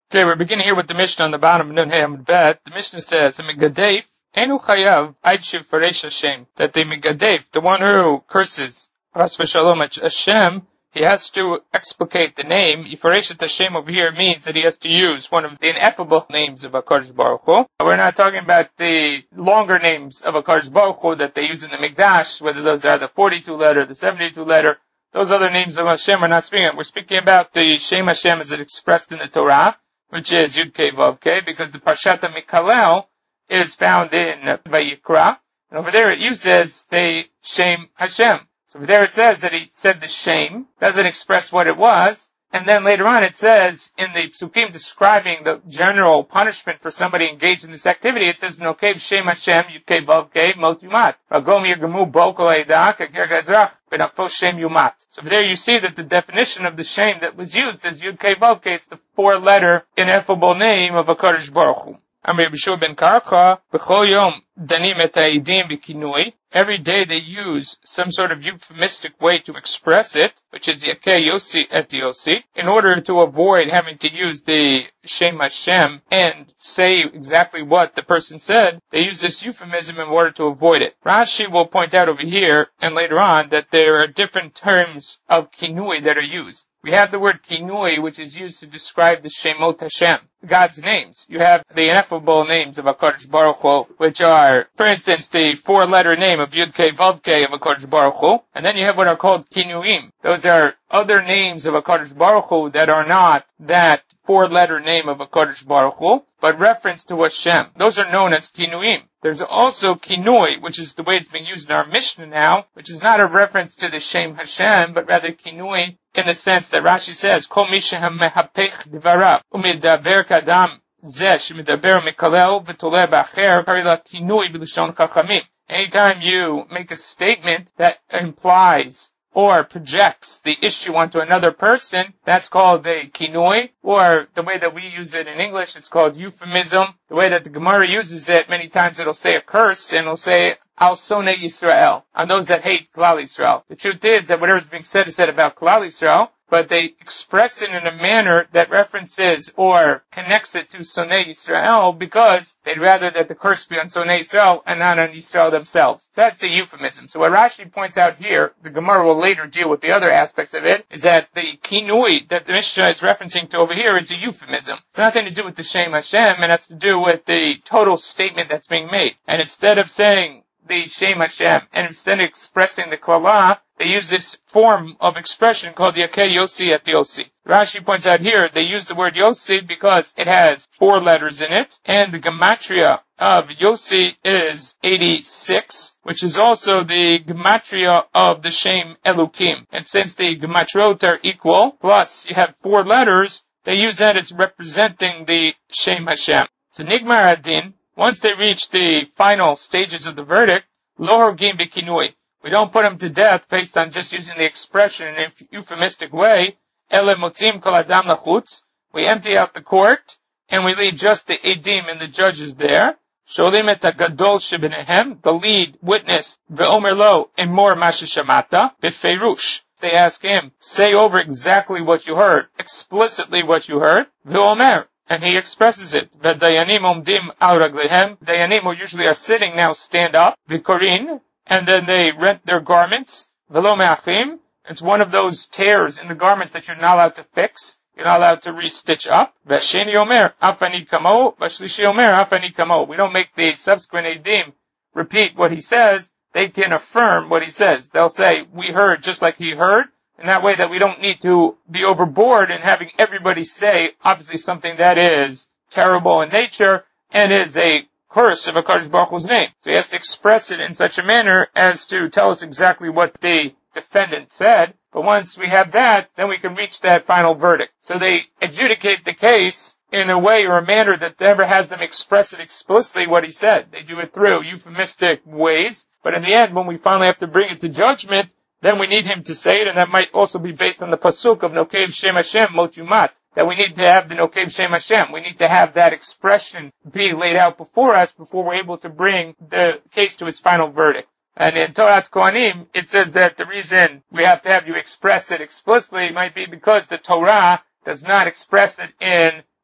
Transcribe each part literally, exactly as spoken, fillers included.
Okay, we're beginning here with the Mishnah on the bottom of Nun Hey Amud Bet. The Mishnah says, "Megadef enu chayav aitshiv faresh Hashem." That the Megadef, the one who curses Chas v'Shalom Hashem, he has to explicate the name. Yifaresh Hashem over here means that he has to use one of the ineffable names of HaKadosh Baruch Hu. We're not talking about the longer names of HaKadosh Baruch Hu that they use in the Mikdash, whether those are the forty-two letter, the seventy-two letter. Those other names of Hashem we're not speaking of. We're speaking about the Shem Hashem as it expressed in the Torah, which is Yud Kei Vav Kei, because the Parshat Mikalel is found in Vayikra, and over there it uses the Shem Hashem. So over there it says that he said the Shem, doesn't express what it was, and then later on it says in the Psukim describing the general punishment for somebody engaged in this activity, it says, Nokev Shem Hashem Yud Kei Vav Kei Mot Yumat. Ragom Yirgamu Bo Kol Eidah Keger Gazrach Benafo Shem Yumat. So over there you see that the definition of the Shem that was used is Yud Kei Vav Kei. It's the four-letter ineffable name of HaKadosh Baruch Hu. Amr Yeshua ben Karcha, B'chol Yom Danim et Ha'edim B'kinui. Every day they use some sort of euphemistic way to express it, which is Yakei Yossi et Yossi, in order to avoid having to use the Shem Hashem and say exactly what the person said. They use this euphemism in order to avoid it. Rashi will point out over here and later on that there are different terms of kinui that are used. We have the word kinui, which is used to describe the Shemot Hashem, God's names. You have the ineffable names of HaKadosh Baruch Hu, which are, for instance, the four-letter name of Yud Kei Vav Kei of HaKadosh Baruch Hu. And then you have what are called kinuim. Those are other names of HaKadosh Baruch Hu that are not that four-letter name of HaKadosh Baruch Hu, but reference to Hashem. Those are known as kinuim. There's also kinui, which is the way it's being used in our Mishnah now, which is not a reference to the Shem Hashem, but rather kinui in the sense that Rashi says, Kol mi shehem mehapech divarav, umidaber kadam zeh shemidaber mikalel v'toleh b'acher, karila kinui v'lishon chachamim. Anytime you make a statement that implies or projects the issue onto another person, that's called a kinui, or the way that we use it in English, it's called euphemism. The way that the Gemara uses it, many times it'll say a curse, and it'll say, Al Sonei Yisrael, on those that hate Klal Yisrael. The truth is that whatever's being said is said about Klal Yisrael, but they express it in a manner that references or connects it to Sonei Yisrael because they'd rather that the curse be on Sonei Yisrael and not on Yisrael themselves. So that's the euphemism. So what Rashi points out here, the Gemara will later deal with the other aspects of it, is that the kinui that the Mishnah is referencing to over here is a euphemism. It's nothing to do with the Shem Hashem, it has to do with the total statement that's being made. And instead of saying the Shem Hashem, and instead of expressing the Klala, they use this form of expression called Yakei Yossi et Yossi. Rashi points out here, they use the word Yossi because it has four letters in it, and the gematria of Yossi is eighty-six, which is also the gematria of the Shem Elokim. And since the gematriot are equal, plus you have four letters, they use that as representing the Shem Hashem. So Nigmar Adin, once they reach the final stages of the verdict, lo horgim b'kinui. We don't put them to death based on just using the expression in a euphemistic way. Ele motzim kol adam lachutz. We empty out the court, and we leave just the edim and the judges there. Sholim et hagadol shebenehem, the lead witness, ve'omer lo, emor ma sheshamata, b'feirush. They ask him, say over exactly what you heard, explicitly what you heard, ve'omer. And he expresses it. V'dayanim omdim al raglehem. Dayanim who usually are sitting now stand up. V'korin. And then they rent their garments. V'lo me'achim. It's one of those tears in the garments that you're not allowed to fix. You're not allowed to restitch up. V'sheni omer afani kamo. V'shlishi omer afani kamo. We don't make the subsequent edim repeat what he says. They can affirm what he says. They'll say, we heard just like he heard. In that way that we don't need to be overboard in having everybody say, obviously something that is terrible in nature and is a curse of HaKadosh Baruch Hu's name. So he has to express it in such a manner as to tell us exactly what the defendant said. But once we have that, then we can reach that final verdict. So they adjudicate the case in a way or a manner that never has them express it explicitly what he said. They do it through euphemistic ways. But in the end, when we finally have to bring it to judgment, then we need him to say it, and that might also be based on the pasuk of Nokev Shem Hashem Mot Yumat, that we need to have the Nokev Shem Hashem. We need to have that expression be laid out before us before we're able to bring the case to its final verdict. And in Torat Kohanim, it says that the reason we have to have you express it explicitly might be because the Torah does not express it in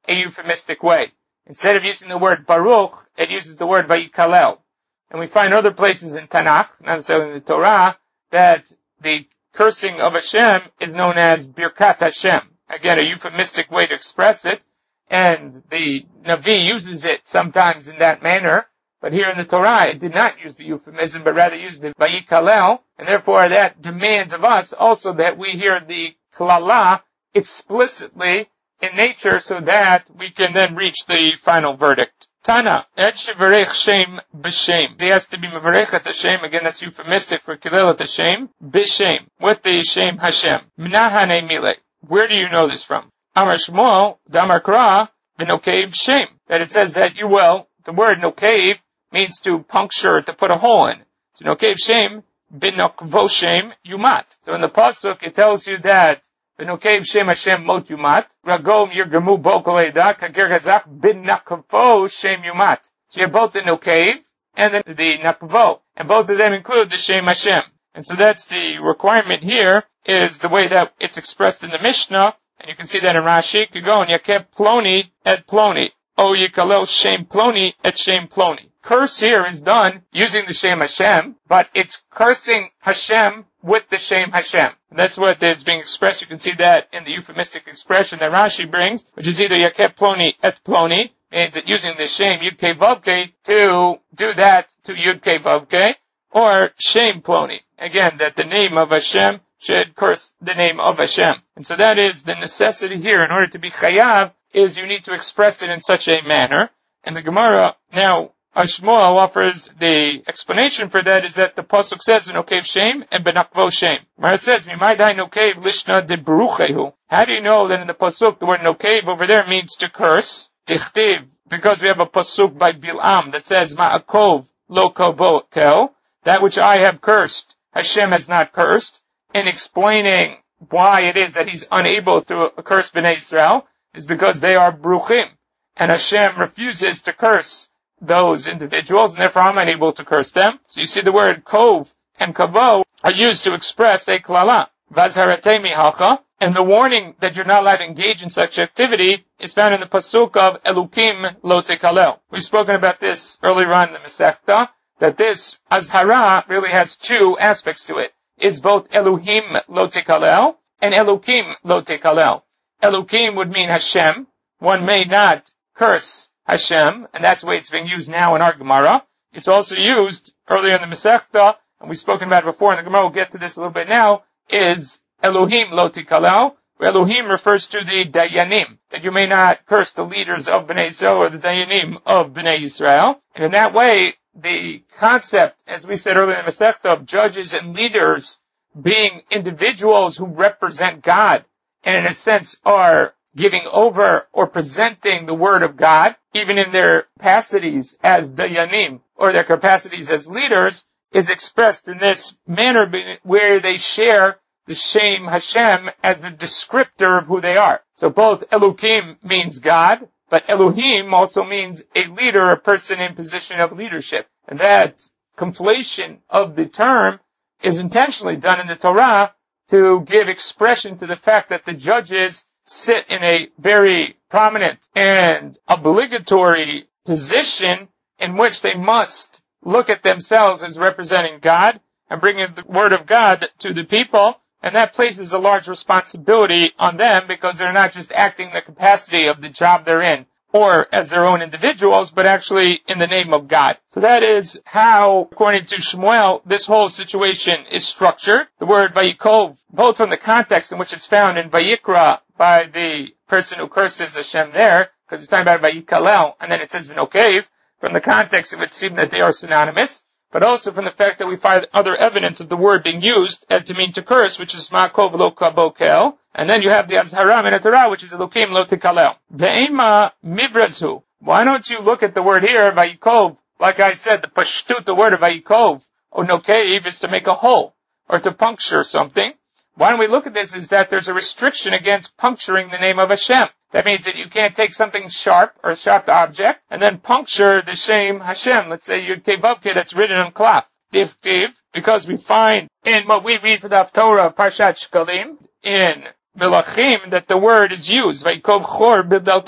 a euphemistic way. Instead of using the word Baruch, it uses the word Vayikalel. And we find other places in Tanakh, not necessarily in the Torah, that the cursing of Hashem is known as Birkat Hashem. Again, a euphemistic way to express it. And the Navi uses it sometimes in that manner. But here in the Torah, it did not use the euphemism, but rather used the Vayikalel. And therefore, that demands of us also that we hear the Klala explicitly in nature so that we can then reach the final verdict. Tana, et shevarech shem b'shem. He has to be mevarech Hashem. Again, that's euphemistic for Kilel Hashem. B'shem. With the Shem Hashem. Minahane mile. Where do you know this from? Amar Shmuel, Damar Kra, v'nokev shem. That it says that you will, the word nokev means to puncture, to put a hole in. So nokev shem, b'nokvo shem, yumat. So in the Pasuk, it tells you that V'nokev shem Hashem mot yumat. Ragom yirgamu bo kol eda. Kager gazach bin nakvo shem yumat. So you have both the nokev and then the nakvo. And both of them include the shem Hashem. And so that's the requirement here, is the way that it's expressed in the Mishnah. And you can see that in Rashi. Kagon yakev ploni et ploni. O yikalel shem ploni et shem ploni. Curse here is done using the Shem Hashem, but it's cursing Hashem with the Shem Hashem. And that's what is being expressed. You can see that in the euphemistic expression that Rashi brings, which is either Yakeb Ploni et Ploni, means that using the Shem Yud Kei Vav Kei to do that to Yud Kei Vav Kei, or Shem Ploni. Again, that the name of Hashem should curse the name of Hashem. And so that is the necessity here. In order to be Chayav, is you need to express it in such a manner. And the Gemara now, Shmuel offers the explanation for that is that the pasuk says "Nokev Shem" and "Benakvo Shem." Gemara says, "Mimaydai Nokev Lishna de Beruchehu." How do you know that in the pasuk the word Nokev over there means to curse? Tichtiv, because we have a pasuk by Bil'am that says Ma'akov Lo Kobo Kel, that which I have cursed, Hashem has not cursed. In explaining why it is that He's unable to curse Bnei Israel is because they are Bruchim, and Hashem refuses to curse those individuals, and therefore I'm unable to curse them. So you see the word kov and kavo are used to express a klala. Vazharatei mihacha, and the warning that you're not allowed to engage in such activity is found in the pasuk of Elukim lo tekalel. We've spoken about this earlier on in the Masechta, that this azhara really has two aspects to it. It's both Elohim lo tekalel and Elukim lo tekalel. Elukim would mean Hashem. One may not curse Hashem, and that's the way it's being used now in our Gemara. It's also used earlier in the Masechta, and we've spoken about it before, and the Gemara will get to this a little bit now, is Elohim lo tikalel, where Elohim refers to the Dayanim, that you may not curse the leaders of Bnei Israel or the Dayanim of Bnei Israel. And in that way, the concept, as we said earlier in the Masechta, of judges and leaders being individuals who represent God, and in a sense are giving over or presenting the word of God, even in their capacities as Dayanim or their capacities as leaders, is expressed in this manner where they share the Shem Hashem as the descriptor of who they are. So both Elohim means God, but Elohim also means a leader, a person in position of leadership. And that conflation of the term is intentionally done in the Torah to give expression to the fact that the judges sit in a very prominent and obligatory position in which they must look at themselves as representing God and bringing the word of God to the people. And that places a large responsibility on them because they're not just acting in the capacity of the job they're in or as their own individuals, but actually in the name of God. So that is how, according to Shmuel, this whole situation is structured. The word Vayikov, both from the context in which it's found in Vayikra by the person who curses Hashem there, because it's talking about Vayikalel, and then it says V'nokev, from the context it would seem that they are synonymous, but also from the fact that we find other evidence of the word being used to mean to curse, which is Ma'akov lo kabokel, and then you have the Azhara min Torah, which is Elokim lo tikalel. Ve'ema mivrazhu. Why don't you look at the word here, Vayikov? Like I said, the pashtut, the word of Vayikov, or nokev, is to make a hole, or to puncture something. Why don't we look at this is that there's a restriction against puncturing the name of Hashem. That means that you can't take something sharp, or a sharp object, and then puncture the Shem Hashem. Let's say Yud Kei Vav Kei that's written on cloth. Div Kiv, because we find in what we read for the Haftorah, Parshat Shkalim, in Melachim, that the word is used, Vayikov Chor B'Dalto.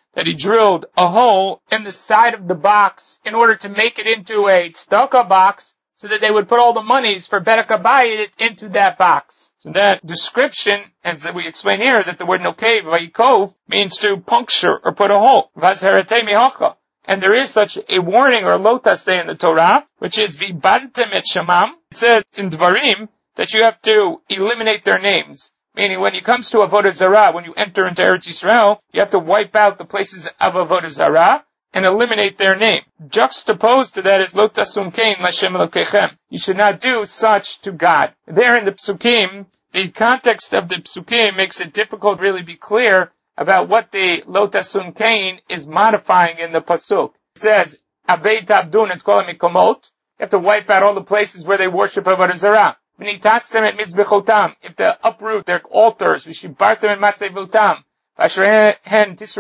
that he drilled a hole in the side of the box in order to make it into a tzedakah box, so that they would put all the monies for Bedek Habayit into that box. So that description, as we explain here, that the word nokev, vayikov, means to puncture or put a hole. Vazharatei mihacha. And there is such a warning or lotase in the Torah, which is vibartem et shamam. It says in Dvarim that you have to eliminate their names. Meaning when it comes to Avodah Zarah, when you enter into Eretz Yisrael, you have to wipe out the places of Avodah Zarah and eliminate their name. Juxtaposed to that is Lo tasum kein l'Hashem Elokechem. You should not do such to God. There in the Psukim, the context of the Psukim makes it difficult to really be clear about what the Lo tasum kein is modifying in the Pasuk. It says, Avei tabdun et kol hamikomot. You have to wipe out all the places where they worship Avodah Zarah. V'nitatztem et mizbechotam. You have to uproot their altars. V'shibartem et matzevotam. Then you have this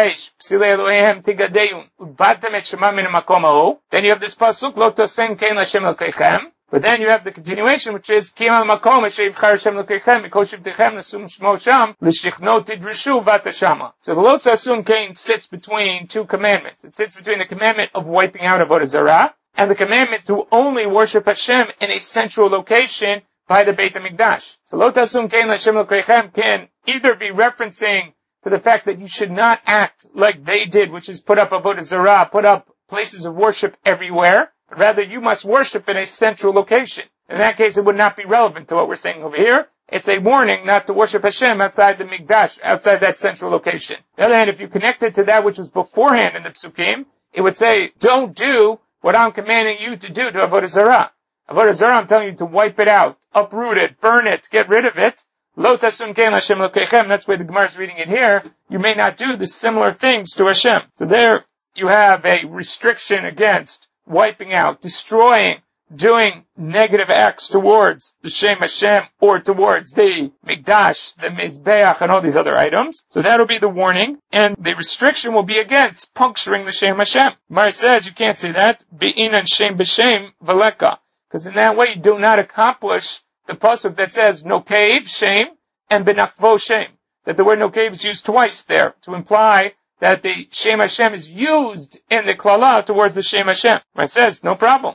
pasuk, Lo tosem kein l'Hashem Elokechem. But then you have the continuation, which is Kim al makom asher yivchar Hashem Elokechem mikol shivtechem nasum shmo sham l'shichno tidrishu vatashama. So the Lo tasum kein sits between two commandments. It sits between the commandment of wiping out Avodah Zarah and the commandment to only worship Hashem in a central location by the Beit HaMikdash. So Lo tasum kein l'Hashem Elokechem can either be referencing to the fact that you should not act like they did, which is put up Avodah Zarah, put up places of worship everywhere, but rather you must worship in a central location. In that case, it would not be relevant to what we're saying over here. It's a warning not to worship Hashem outside the Mikdash, outside that central location. On the other hand, if you connect it to that which was beforehand in the Psukim, it would say, don't do what I'm commanding you to do to Avodah Zarah. Avodah Zarah, I'm telling you to wipe it out, uproot it, burn it, get rid of it. Lo tasum kein l'Hashem Elokechem, that's why the Gemara is reading it here. You may not do the similar things to Hashem. So there you have a restriction against wiping out, destroying, doing negative acts towards the Shem Hashem or towards the Mikdash, the Mizbeach, and all these other items. So that'll be the warning. And the restriction will be against puncturing the Shem Hashem. Gemara says you can't say that. Be'inan Shem b'Shem v'leka. Because in that way you do not accomplish the pasuk that says nokev, shame, and benakvo, shame. That the word nokev is used twice there to imply that the Shem Hashem is used in the klala towards the Shem Hashem. It says, no problem.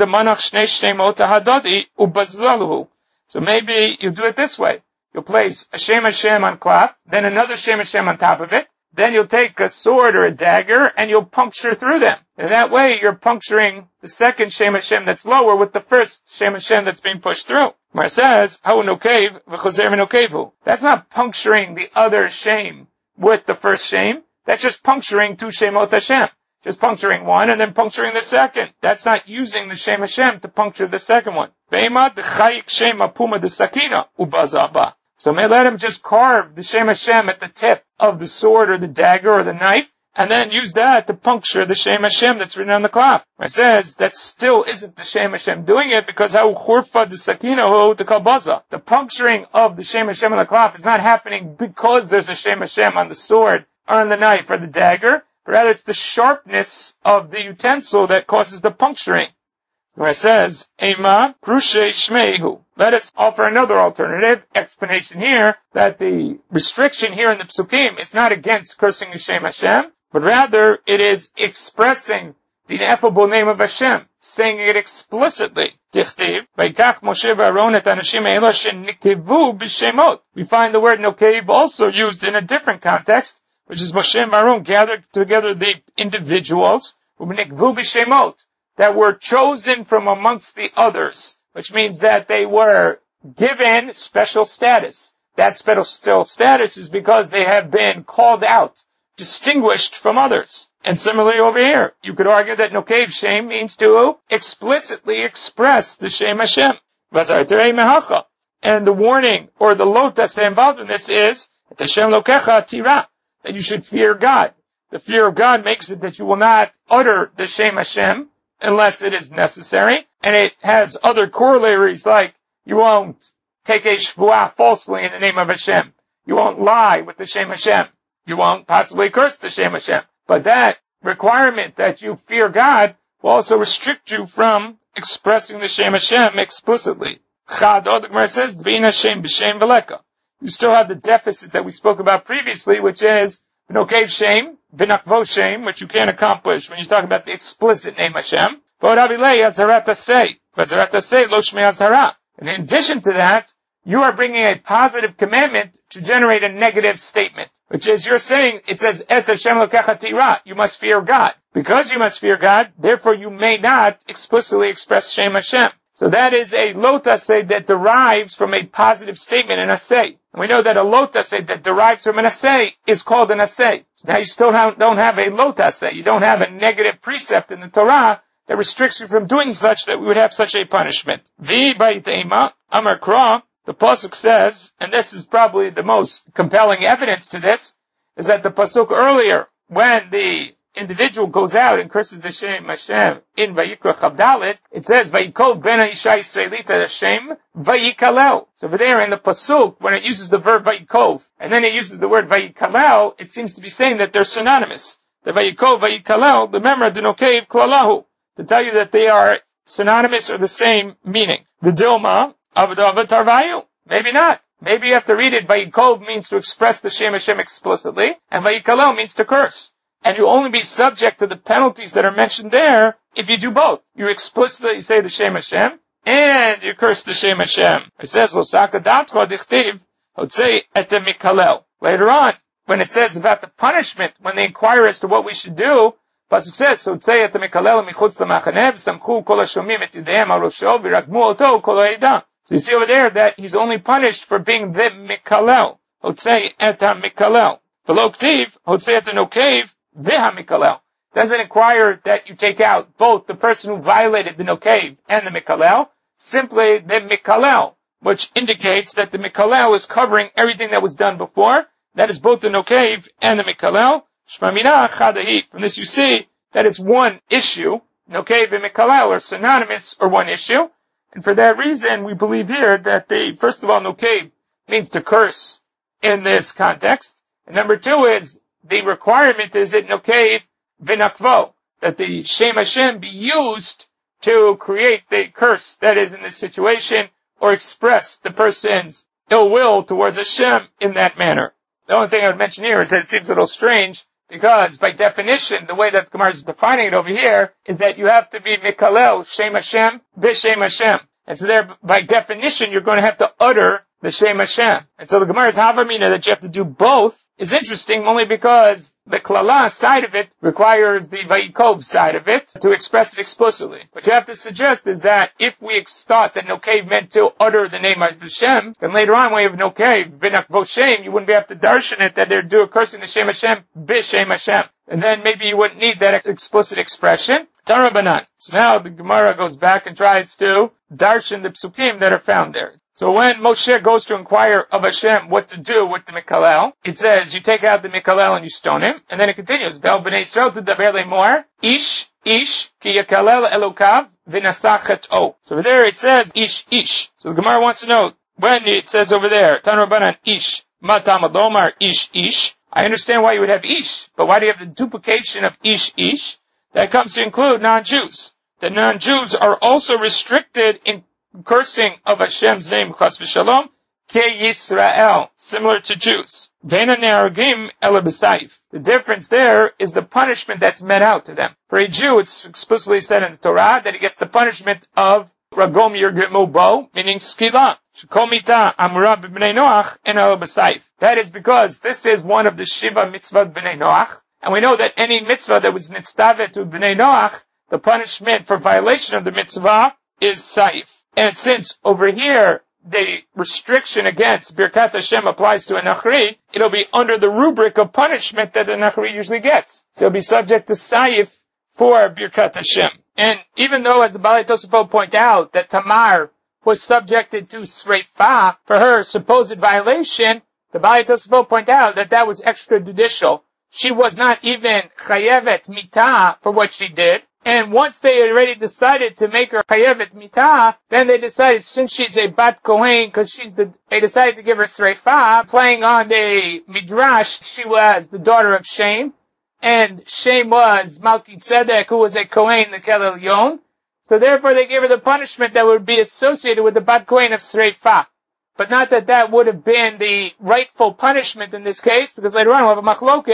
So maybe you do it this way. You'll place a Shem Hashem on klaf, then another Shem Hashem on top of it, then you'll take a sword or a dagger and you'll puncture through them. And that way you're puncturing the second Shem Hashem that's lower with the first Shem Hashem that's being pushed through. Where it says, that's not puncturing the other Shem with the first Shem. That's just puncturing two Shemot Hashem. Just puncturing one and then puncturing the second. That's not using the Shem Hashem to puncture the second one. So may let him just carve the Shem Hashem at the tip of the sword or the dagger or the knife, and then use that to puncture the Shem Hashem that's written on the cloth. It says that still isn't the Shem Hashem doing it, because how churfa the sakina to kalbaza. The puncturing of the Shem Hashem on the cloth is not happening because there's a Shem Hashem on the sword or on the knife or the dagger, but rather it's the sharpness of the utensil that causes the puncturing. Where it says, Ema Prushe Shmeihu. Let us offer another alternative explanation here, that the restriction here in the Psukim is not against cursing Hashem Hashem, but rather it is expressing the ineffable name of Hashem, saying it explicitly. Dichtiv, Vaikach Moshe v'Aaron et Anashim Eila shenikvu b'Shemot. We find the word nokev also used in a different context, which is Moshe and Aaron gathered together the individuals, u'nikvu b'Shemot, that were chosen from amongst the others, which means that they were given special status. That special status is because they have been called out, distinguished from others. And similarly over here, you could argue that nokev shem means to explicitly express the Shem Hashem. And the warning, or the lot that's involved in this is, Hashem lokecha tira, that you should fear God. The fear of God makes it that you will not utter the Shem Hashem unless it is necessary. And it has other corollaries, like you won't take a shvuah falsely in the name of Hashem. You won't lie with the Shem Hashem. You won't possibly curse the Shem Hashem. But that requirement that you fear God will also restrict you from expressing the Shem Hashem explicitly. Chad, the Gemara says, you still have the deficit that we spoke about previously, which is, V'nokev Shem, v'nakvo Shem, which you can't accomplish when you talk about the explicit name Hashem. V'odavilei Azarat Asei, V'azarat Asei lo Shmei Azara. And in addition to that, you are bringing a positive commandment to generate a negative statement, which is you're saying, it says, Et Hashem Elokecha Tira, you must fear God. Because you must fear God, therefore you may not explicitly express Shem Hashem. So that is a lot asay that derives from a positive statement, an asay. And we know that a lot asay that derives from an asay is called an asay. So now you still have, don't have a lot asay. You don't have a negative precept in the Torah that restricts you from doing such that we would have such a punishment. Vi ba'itema, Amar Kra, the pasuk says, and this is probably the most compelling evidence to this, is that the pasuk earlier, when the individual goes out and curses the Shem Hashem in Vayikra Chavdalit, it says, Vayikol ben Isha Yisraelita Hashem Vayikalel. So over there in the pasuk, when it uses the verb Vayikov, and then it uses the word Vayikalel, it seems to be saying that they're synonymous. The Vayikov, Vayikalel, the memra denokev klalahu, to tell you that they are synonymous or the same meaning. The Dilma, Avadava Tarvayu, maybe not. Maybe you have to read it, Vayikov means to express the Shem Hashem explicitly, and Vayikalel means to curse. And you only be subject to the penalties that are mentioned there if you do both. You explicitly say the Shem Hashem, and you curse the Shem Hashem. It says, Losaka datcha dichtiv, hotzei etem mikalel. Later on, when it says about the punishment, when they inquire as to what we should do, Pasuk says, hotzei etem mikalel michutz l'machanev, samchu kol hashomim et yidehem al rosho, v'ragmu oto kol ha'edah. So you see over there that he's only punished for being the mikalel. Hotzei etem mikalel. V'lo ktiv, hotzei etem nokev, Viha Mikalel. Doesn't inquire that you take out both the person who violated the Nokev and the Mikalel, simply the Mikalel, which indicates that the Mikalel is covering everything that was done before. That is both the Nokev and the Mikalel. Shmamina Chadahi. From this you see that it's one issue. Nokev and Mikalel are synonymous or one issue. And for that reason, we believe here that the, first of all, Nokev means to curse in this context. And number two is, the requirement is that nokev v'nakvo, that the Shem Hashem be used to create the curse that is in this situation, or express the person's ill will towards Hashem in that manner. The only thing I would mention here is that it seems a little strange, because by definition, the way that Gemara is defining it over here, is that you have to be mikalel Shem Hashem b'Shem Hashem. And so there, by definition, you're going to have to utter the Shem Hashem. And so the Gemara's Havamina that you have to do both is interesting only because the Klala side of it requires the Vayikov side of it to express it explicitly. What you have to suggest is that if we thought that Nokev meant to utter the name of Hashem, then later on when you have Nokev, V'nakvo Shem, you wouldn't be able to darshan it that they're doing cursing the Shem Hashem, B'Shem Hashem. And then maybe you wouldn't need that explicit expression. Tarabanan. So now the Gemara goes back and tries to darshan the psukim that are found there. So when Moshe goes to inquire of Hashem what to do with the Mikalel, it says you take out the Mikalel and you stone him, and then it continues, Vel b'nei Yisrael t'daber lemor, ish, ish, ki yakalel elokav, v'nasachet o. So over there it says ish, ish. So the Gemara wants to know, when it says over there, Tan Rabbanan ish, matam adomar ish, ish, I understand why you would have ish, but why do you have the duplication of ish, ish? That comes to include non-Jews. The non-Jews are also restricted in cursing of Hashem's name, Chas v'Shalom, Ke Yisrael, similar to Jews. Ve'ena ne'argim ela b'sayif. The difference there is the punishment that's meant out to them. For a Jew, it's explicitly said in the Torah that he gets the punishment of Ragom Yirgemu Bo, meaning Skila. Shekol mita amura b'bnei Noach en ela b'sayif. That is because this is one of the Shiva mitzvot b'nei Noach, and we know that any mitzvah that was nitztavet to b'nei Noach, the punishment for violation of the mitzvah is saif. And since over here, the restriction against Birkat Hashem applies to a Nachri, it'll be under the rubric of punishment that the Nachri usually gets. So it'll be subject to Saif for Birkat Hashem. And even though, as the Balei Tosafot point out, that Tamar was subjected to Sreifa for her supposed violation, the Balei Tosafot point out that that was extrajudicial. She was not even Chayevet Mitah for what she did. And once they already decided to make her chayevet mitah, then they decided, since she's a bat kohen, because she's the, they decided to give her sreifa, playing on the midrash, she was the daughter of Shem, and Shem was Malki Tzedek, who was a kohen, the Kel Elyon. So therefore they gave her the punishment that would be associated with the bat kohen of sreifa. But not that that would have been the rightful punishment in this case, because later on we'll have a machloket,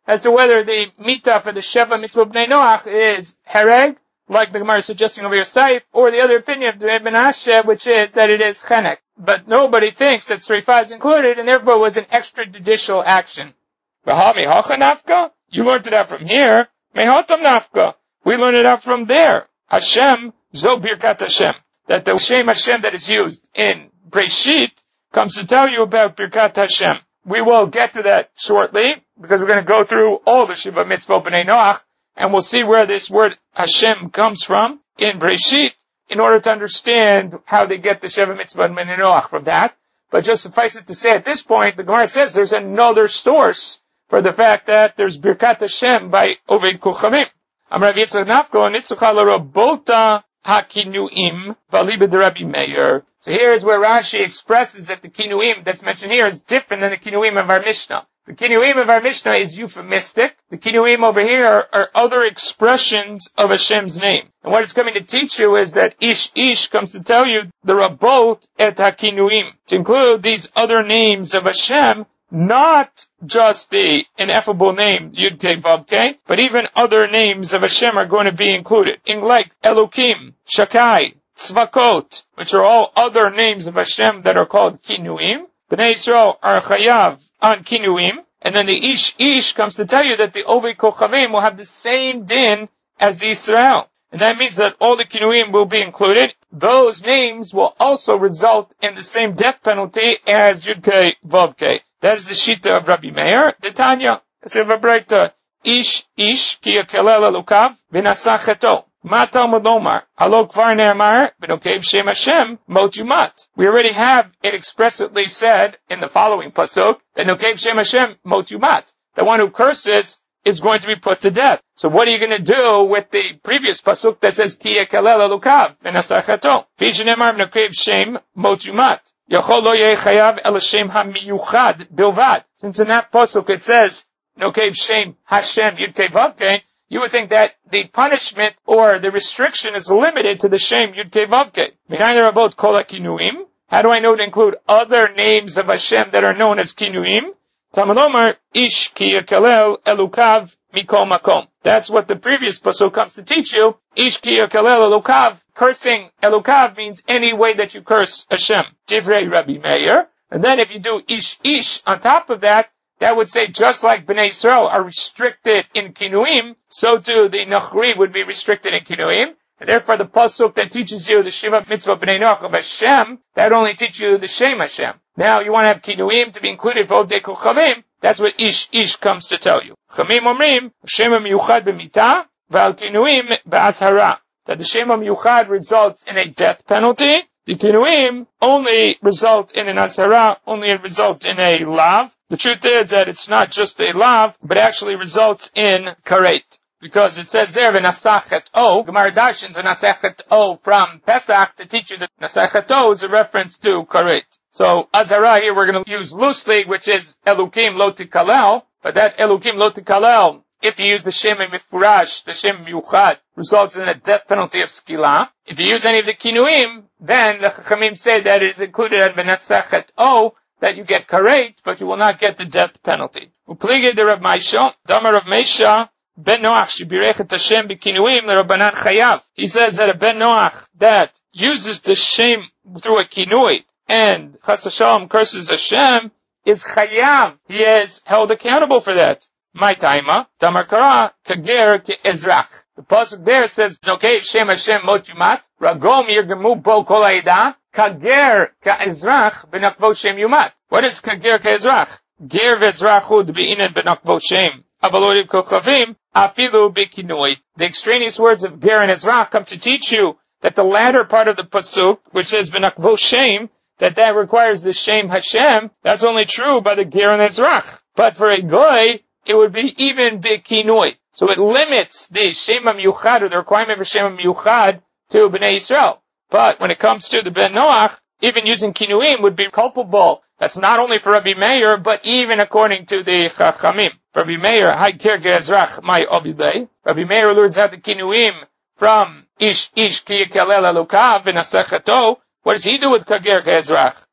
as to whether the mitah for the Sheva Mitzvah Bnei Noach is hereg, like the Gemara is suggesting over here, Saif, or the other opinion of the Ibn Ashe, which is that it is chenek. But nobody thinks that Srifa is included, and therefore was an extrajudicial action. V'hami hacha nafka? You learned it out from here. Mehotam nafka. We learned it out from there. Hashem, zo birkat Hashem. That the Shem Hashem that is used in Breshit comes to tell you about birkat Hashem. We will get to that shortly, because we're going to go through all the Shiva Mitzvah B'nai Noach, and we'll see where this word Hashem comes from in Breshit, in order to understand how they get the Shiva Mitzvah B'nai Noach from that. But just suffice it to say at this point, the Gemara says there's another source for the fact that there's Birkat Hashem by Oved Kochavim. Am Rav Yitzchak Nafko, Nitzucha l'Rabota HaKinuim V'alibed Rabbi Meir. So here is where Rashi expresses that the Kinuim that's mentioned here is different than the Kinuim of our Mishnah. The Kinuim of our Mishnah is euphemistic. The Kinuim over here are, are other expressions of Hashem's name. And what it's coming to teach you is that Ish Ish comes to tell you the Rabot et HaKinuim, to include these other names of Hashem, not just the ineffable name Yud Kei Vav Kei, but even other names of Hashem are going to be included. In like Elokim, Shakai, Tzvakot, which are all other names of Hashem that are called Kinuim. Bnei Yisrael are Chayav on Kinuim. And then the Ish Ish comes to tell you that the Ovei Kochavim will have the same din as the Yisrael. And that means that all the Kinuim will be included. Those names will also result in the same death penalty as Yud Kei Vav Kei. That is the Shita of Rabbi Meir. The Tanya, so we have a breakdown. Ish Ish ki yakelel elukav v'nasach cheto. Ma Talmud Lomar Halok Kvar Ne'amar B'nokev Shem Hashem Mot Yumat. We already have it expressly said in the following pasuk that Nokev Shem Hashem Mot Yumat. The one who curses is going to be put to death. So what are you going to do with the previous pasuk that says Ki yakelel elukav v'nasach cheto? V'yish ne'amar B'nokev Shem Mot Yumat. Yachol lo yeh chayav el Hashem ha-miyuchad bilvad. Since in that pasuk it says, Nokev Shem Hashem Yud Kei Vav Kei, you would think that the punishment or the restriction is limited to the Shem Yud Kei Vav Kei. Minayna rabot kol ha-kinuim. How do I know to include other names of Hashem that are known as kinuim? Talmud Lomar Ish ki yakelel elukav mikol makom. That's what the previous pasuk comes to teach you. Ish ki yakelel elukav. Cursing elukav means any way that you curse Hashem. Divrei Rabbi Meir. And then if you do ish ish on top of that, that would say just like Bnei Yisrael are restricted in kinuim, so too the Nachri would be restricted in kinuim. And therefore the pasuk that teaches you the Shiva Mitzvah Bnei Noach of Hashem, that only teaches you the Shem Hashem. Now you want to have kinuim to be included for Ovdei Kochavim, that's what ish ish comes to tell you. Chamim omrim, Shem miyuchad b'mitah, v'al kinuim b'azhara. That the Shem HaMiyuchad results in a death penalty. The Kinuim only result in an Azhara, only result in a Lav. The truth is that it's not just a Lav, but actually results in Karet. Because it says there, V'nasachet O, Gemara Darshins V'nasachet O from Pesach to teach you that Nasachet O is a reference to Karet. So Azhara here we're going to use loosely, which is Elukim Lo Tikalel, but that Elukim Lo Tikalel, if you use the Shem Mifurash, the Shem Yuchad, results in a death penalty of Skila. If you use any of the Kinuim, then the Chachamim say that it is included at V'nasachet O, that you get Karet, but you will not get the death penalty. Uplige de Rav Maisha, Damar Rav Meisha, Ben Noach, Shibirechet Hashem B'Kinuim, the Rabbanan Chayav. He says that a Ben Noach that uses the Shem through a Kinui, and Chas V'Shalom curses Hashem, is Chayav. He is held accountable for that. My taima, Tamar Kara, Kager ke Ezrach. The pasuk there says, Nokev Shem Hashem Mot Yumat, Ragom Yirgemu Bo Kol Haida, Kager ke Ezrach B'nakvo Shem Yumat. What is Kager ke Ezrach? Ger v'Ezrachud B'inen B'nakvo Shem. Avaloriv Kochavim, Afilu B'Kinui. The extraneous words of Ger and Ezrach come to teach you that the latter part of the pasuk, which says B'nakvo Shem, that that requires the Shem Hashem, that's only true by the Ger and Ezrach. But for a goy, it would be even B'Kinui. So it limits the Shem HaMiyuchad, or the requirement for Shem HaMiyuchad, to Bnei Yisrael. But when it comes to the Ben Noach, even using Kinuim would be culpable. That's not only for Rabbi Meir, but even according to the Chachamim. Rabbi Meir, Hai Ker Ge'ezrach, Mai Obidei. Rabbi Meir learns out the Kinuim from Ish Ish Ki Yakelel Elukav V'Nasecheto. What does he do with Kager Ge'ezrach?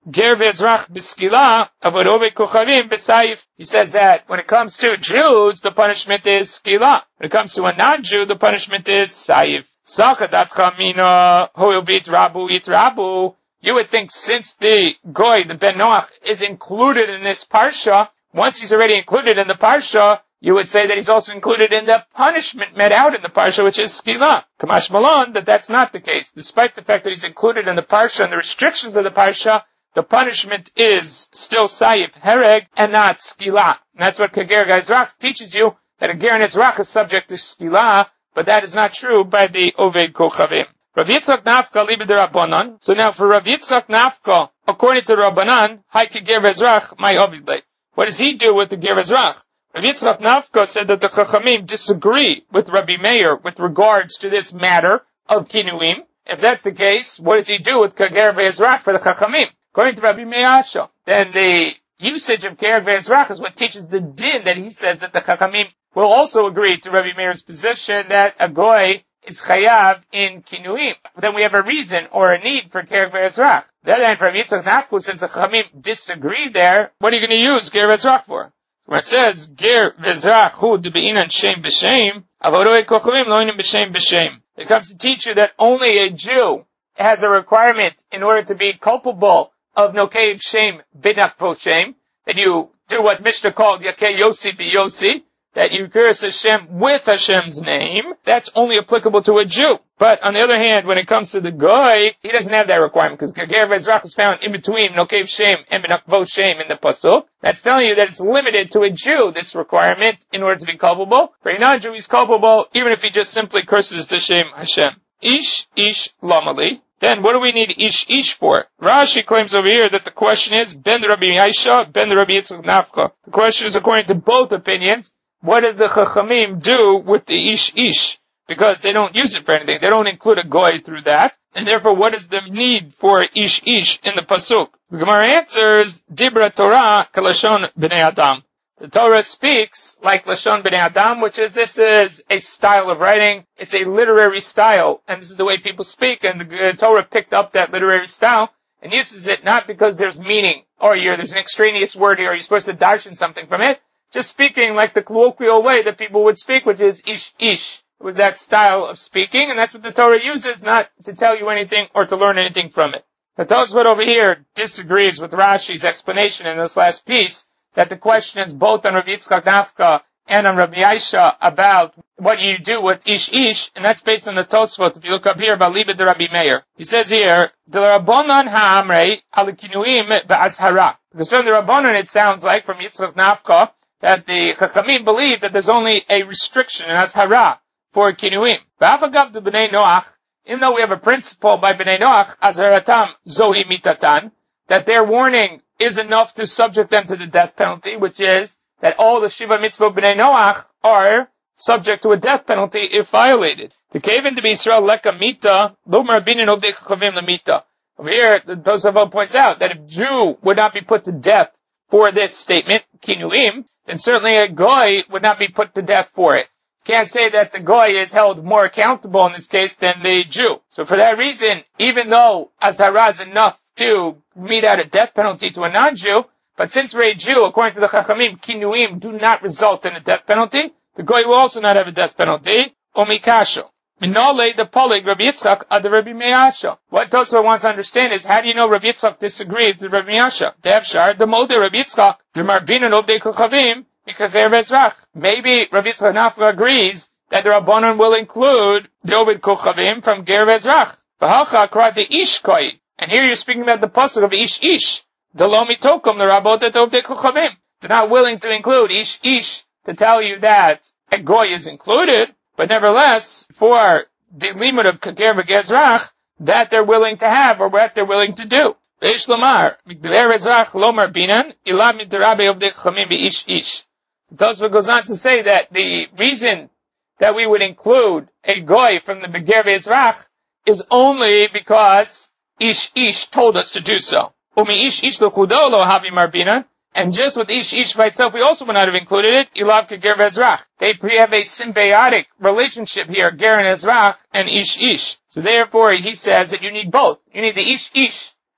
ger ve'ezrach b'skila, avod oved kochavim b'sayif. He says that when it comes to Jews, the punishment is skila. When it comes to a non-Jew, the punishment is sayif. Sachadatcha mina hoil b'it rabu it rabu. You would think since the goy, the ben Noach, is included in this parsha, once he's already included in the parsha, you would say that he's also included in the punishment met out in the parsha, which is skila. Kamash malon, that that's not the case. Despite the fact that he's included in the parsha and the restrictions of the parsha, the punishment is still sayif, hereg, and not skila. And that's what Kager Ezrach teaches you, that a ger and Ezrach is subject to skila, but that is not true by the Oved Kochavim. Rav Yitzchak Nafka libe de Rabbanan. So now for Rav Yitzchak Nafka, according to Rabbanan, hai Kager Ezrach, my Ovidle. What does he do with the ger Ezrach? Rav Yitzchak Nafka said that the Chachamim disagree with Rabbi Meir with regards to this matter of Kinuim. If that's the case, what does he do with Kager Ezrach for the Chachamim? According to Rabbi Meir, then the usage of Kager Ezrach is what teaches the din that he says that the Chachamim will also agree to Rabbi Meir's position that a goy is chayav in Kinuim. Then we have a reason or a need for Kager Ezrach. The other hand, for Rabbi Yitzchak Nafka says the Chachamim disagree there. What are you going to use Kager Ezrach for? Where it says, ger v'ezrach hu d'be'inan shem b'shem, avodoi kochavim lo'inim b'shem b'shem. It comes to teach you that only a Jew has a requirement in order to be culpable of nokev shem b'nakvo shem, that you do what Mishnah called yakeh yosi b'yosi, that you curse Hashem with Hashem's name. That's only applicable to a Jew. But on the other hand, when it comes to the goy, he doesn't have that requirement, because Kager Ezrach is found in between Nokev Shem and Benakvo Shem in the Pasuk. That's telling you that it's limited to a Jew, this requirement, in order to be culpable. For a non-Jew, he's culpable, even if he just simply curses the Shem Hashem. Ish, ish, lamali. Then what do we need ish, ish for? Rashi claims over here that the question is, ben the Rabbi Yaisha, ben the Rabbi Yitzchak Nafka. The question is according to both opinions, what does the Chachamim do with the ish, ish? Because they don't use it for anything. They don't include a goy through that. And therefore, what is the need for ish ish in the pasuk? The Gemara answers, Dibra Torah kalashon b'nei Adam. The Torah speaks like lashon b'nei Adam, which is, this is a style of writing. It's a literary style. And this is the way people speak. And the Torah picked up that literary style and uses it not because there's meaning, or you're, there's an extraneous word here, or you're supposed to darshan something from it. Just speaking like the colloquial way that people would speak, which is ish ish. It was that style of speaking, and that's what the Torah uses, not to tell you anything or to learn anything from it. The Tosfot over here disagrees with Rashi's explanation in this last piece, that the question is both on Rabbi Yitzchak Nafka and on Rabbi Yaisha about what you do with ish ish, and that's based on the Tosfot. If you look up here about Liba de Rabbi Meir, he says here, the Rabbanon ha'amrei al kinuim ba'azhara. Because from the Rabbanon it sounds like, from Yitzchak Nafka, that the Chachamim believe that there's only a restriction, an azhara, for kinuim. V'afagav de b'nei Noach, even though we have a principle by b'nei Noach, azharatam zohi mitatan, that their warning is enough to subject them to the death penalty, which is that all the shiva mitzvot b'nei Noach are subject to a death penalty if violated. The kaven to be Yisrael leka mita, lo marbinin ovdei chachavim lemita. Over here, the Tosafot points out that if Jew would not be put to death for this statement, kinuim, then certainly a goy would not be put to death for it. Can't say that the goy is held more accountable in this case than the Jew. So for that reason, even though azhara is enough to mete out a death penalty to a non-Jew, but since we're a Jew, according to the Chachamim, kinuim do not result in a death penalty, the goy will also not have a death penalty. Omikasho. Minole the polig Rabbi Yitzchak ad Rabbi Meir. What Tosfot wants to understand is, how do you know Rabbi Yitzchak disagrees with Rabbi Meir? Devshar the molde Rabbi Yitzchak the marbinan ovdei kochavim mikacher ezrach. Maybe Rabbi Yitzchak Nafka agrees that the Rabbanon will include the oved kochavim from ger ezrach. V'halcha akrat the ish koi. And here you're speaking about the pasuk of ish ish. The lo mitokum the rabot et ovdei kochavim. They're not willing to include ish ish to tell you that a goy is included. But nevertheless, for the limit of Kager v'Gezrach, that they're willing to have, or what they're willing to do. V'esh lomar, Mikdaver Ezrach lomar binan, ilam mitarabe of the chamim v'ish ish. The Tosfot goes on to say that the reason that we would include a goy from the Beger v'Ezrach is only because ish ish told us to do so. Umi ish ish lo chudo lo havi marbinan. And just with ish ish by itself, we also would not have included it. Ilav keger v'ezrach. They have a symbiotic relationship here, ger and ezrach, and ish ish. So therefore, he says that you need both. You need the ish ish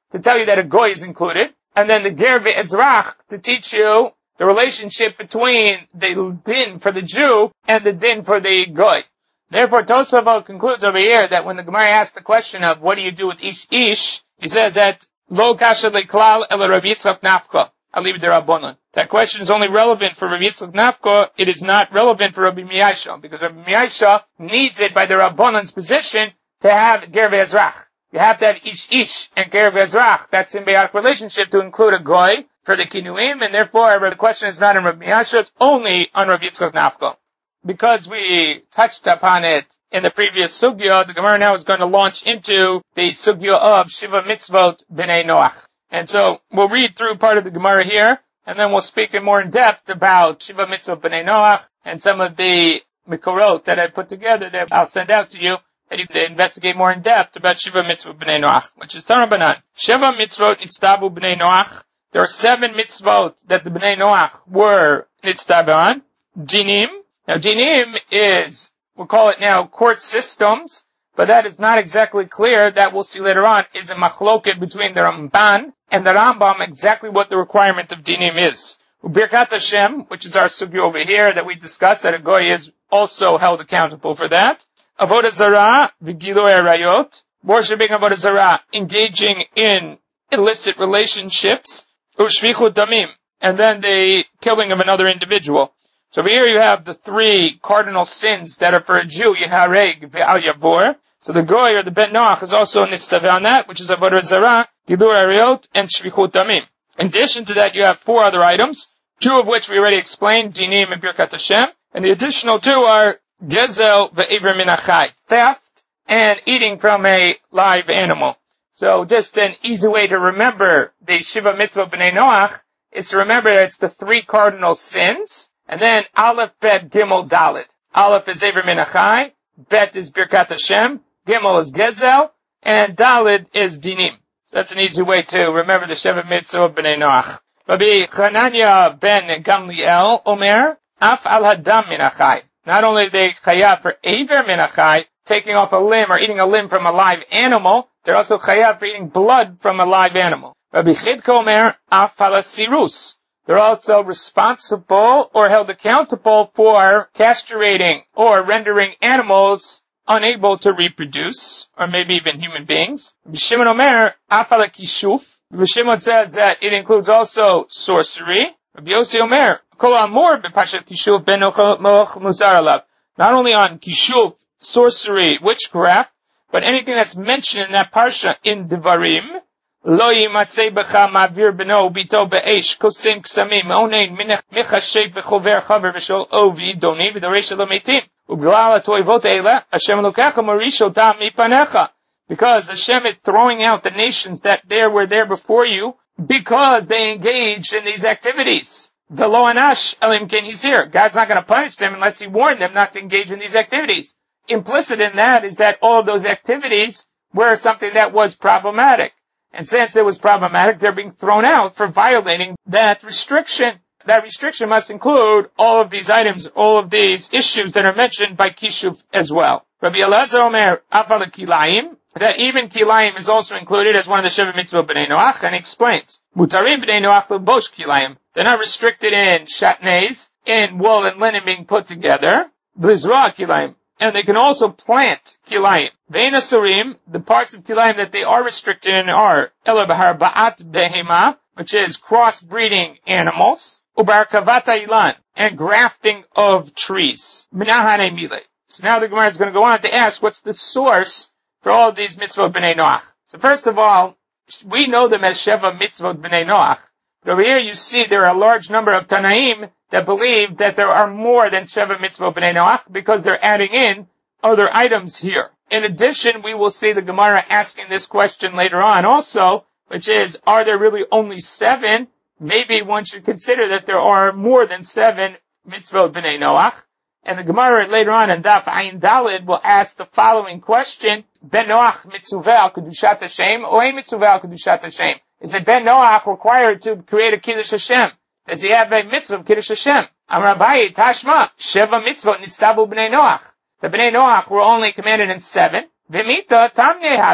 to tell you that a goy is included, and then the ger ve'ezrach to teach you the relationship between the din for the Jew and the din for the goy. Therefore, Tosafot concludes over here that when the Gemara asks the question of what do you do with ish ish, he says that lo kasher leklal el Rabbi Yitzchak Nafka aliv derabanan. That question is only relevant for Rabbi Yitzchak Nafka. It is not relevant for Rabbi Miyaisha, because Rabbi Miyaisha needs it by the Rabbanan's position to have ger ve'ezrach. You have to have ish ish and ger ve'ezrach, that symbiotic relationship, to include a goy for the kinuim, and therefore the question is not on Rabbi Miyaisha, it's only on Rabbi Yitzchak Nafka. Because we touched upon it in the previous sugya, the Gemara now is going to launch into the sugya of Shiva Mitzvot B'nai Noach. And so we'll read through part of the Gemara here, and then we'll speak in more in depth about Shiva Mitzvot B'nai Noach and some of the Mikorot that I put together that I'll send out to you, that you can investigate more in depth about Shiva Mitzvot B'nai Noach, which is Tana Banan. Shiva Mitzvot Nitztabu B'nai Noach. There are seven mitzvot that the B'nai Noach were nitztabu on. Dinim. Now, dinim is, we'll call it now court systems, but that is not exactly clear. That we'll see later on is a machloket between the Ramban and the Rambam exactly what the requirement of dinim is. Birkat Hashem, which is our sugya over here that we discussed, that a goy is also held accountable for that. Avodah Zarah, v'gilui arayot, worshiping Avodah Zarah, engaging in illicit relationships, ushvichut damim, and then the killing of another individual. So over here you have the three cardinal sins that are for a Jew, Yehareg ve'al yavor. So the goy or the ben Noach is also nitztaveh on that, which is avodah zarah, gilui arayot, and shvichut damim. In addition to that, you have four other items, two of which we already explained, dinim and birkat Hashem, and the additional two are gezel ve'ever min achai, theft and eating from a live animal. So just an easy way to remember the Shiva Mitzvah B'nai Noach is to remember that it's the three cardinal sins. And then Aleph, Bet, Gimel, Dalet. Aleph is Ever Min Achai, Bet is Birkat Hashem, Gimel is Gezel, and Dalet is Dinim. So that's an easy way to remember the Shiva Mitzvah of B'nai Noach. Rabbi Chananya ben Gamliel, Omer, Af al Hadam Min Achai. Not only are they chayav for Ever Min Achai, taking off a limb or eating a limb from a live animal, they're also chayav for eating blood from a live animal. Rabbi Chidka Omer, Af al Sirus. They're also responsible or held accountable for castrating or rendering animals unable to reproduce, or maybe even human beings. Shimon Omer, Afala Kishuf. Shimon says that it includes also sorcery. Rabbi Yossi Omer, Kol Amor b'Pashat Kishuf ben Moch Muzar alav. Not only on Kishuf, sorcery, witchcraft, but anything that's mentioned in that parsha in Devarim, Lo yimatzei b'cha ma'avir b'no b'ito b'esh kosim ksamim onein michashek b'chover chaver v'shol ovi doni v'doresh lo meitim u'b'glal ha'toivot eila Hashem lokacha marishotam mipanecha, because Hashem is throwing out the nations that there were there before you because they engaged in these activities. V'lo anash elim ken yizir. God's not going to punish them unless He warned them not to engage in these activities. Implicit in that is that all of those activities were something that was problematic. And since it was problematic, they're being thrown out for violating that restriction. That restriction must include all of these items, all of these issues that are mentioned by Kishuv as well. Rabbi Elazar Omer, Afal Kilayim, that even Kilayim is also included as one of the Shiva Mitzvah B'nai Noach, and explains, Mutarim B'nai Noach L'bosh Kilayim. They're not restricted in shatnez, in wool and linen being put together, Blizra Kilayim. And they can also plant kilayim. Vein asurim, the parts of kilayim that they are restricted in are ela b'har ba'at behema, which is crossbreeding animals, ubar kavata ilan, and grafting of trees. Minahane mile. So now the Gemara is going to go on to ask what's the source for all of these mitzvot b'nai Noach. So first of all, we know them as Sheva mitzvot b'nai Noach. But over here you see there are a large number of Tanaim that believe that there are more than Sheva Mitzvot B'nai Noach because they're adding in other items here. In addition, we will see the Gemara asking this question later on also, which is, are there really only seven? Maybe one should consider that there are more than seven Mitzvot B'nai Noach. And the Gemara later on in Daf Ayin Dalid will ask the following question, Ben Noach mitzuveh al kedushat Hashem, or ein mitzuveh al kedushat Hashem? Is it Ben Noach required to create a Kiddush Hashem? Does he have a mitzvah of Kiddush Hashem? Amar Abaye, Tashma, Sheva mitzvot nitztabu b'nei Noach. The b'nei Noach were only commanded in seven. V'mita tamnei havyin.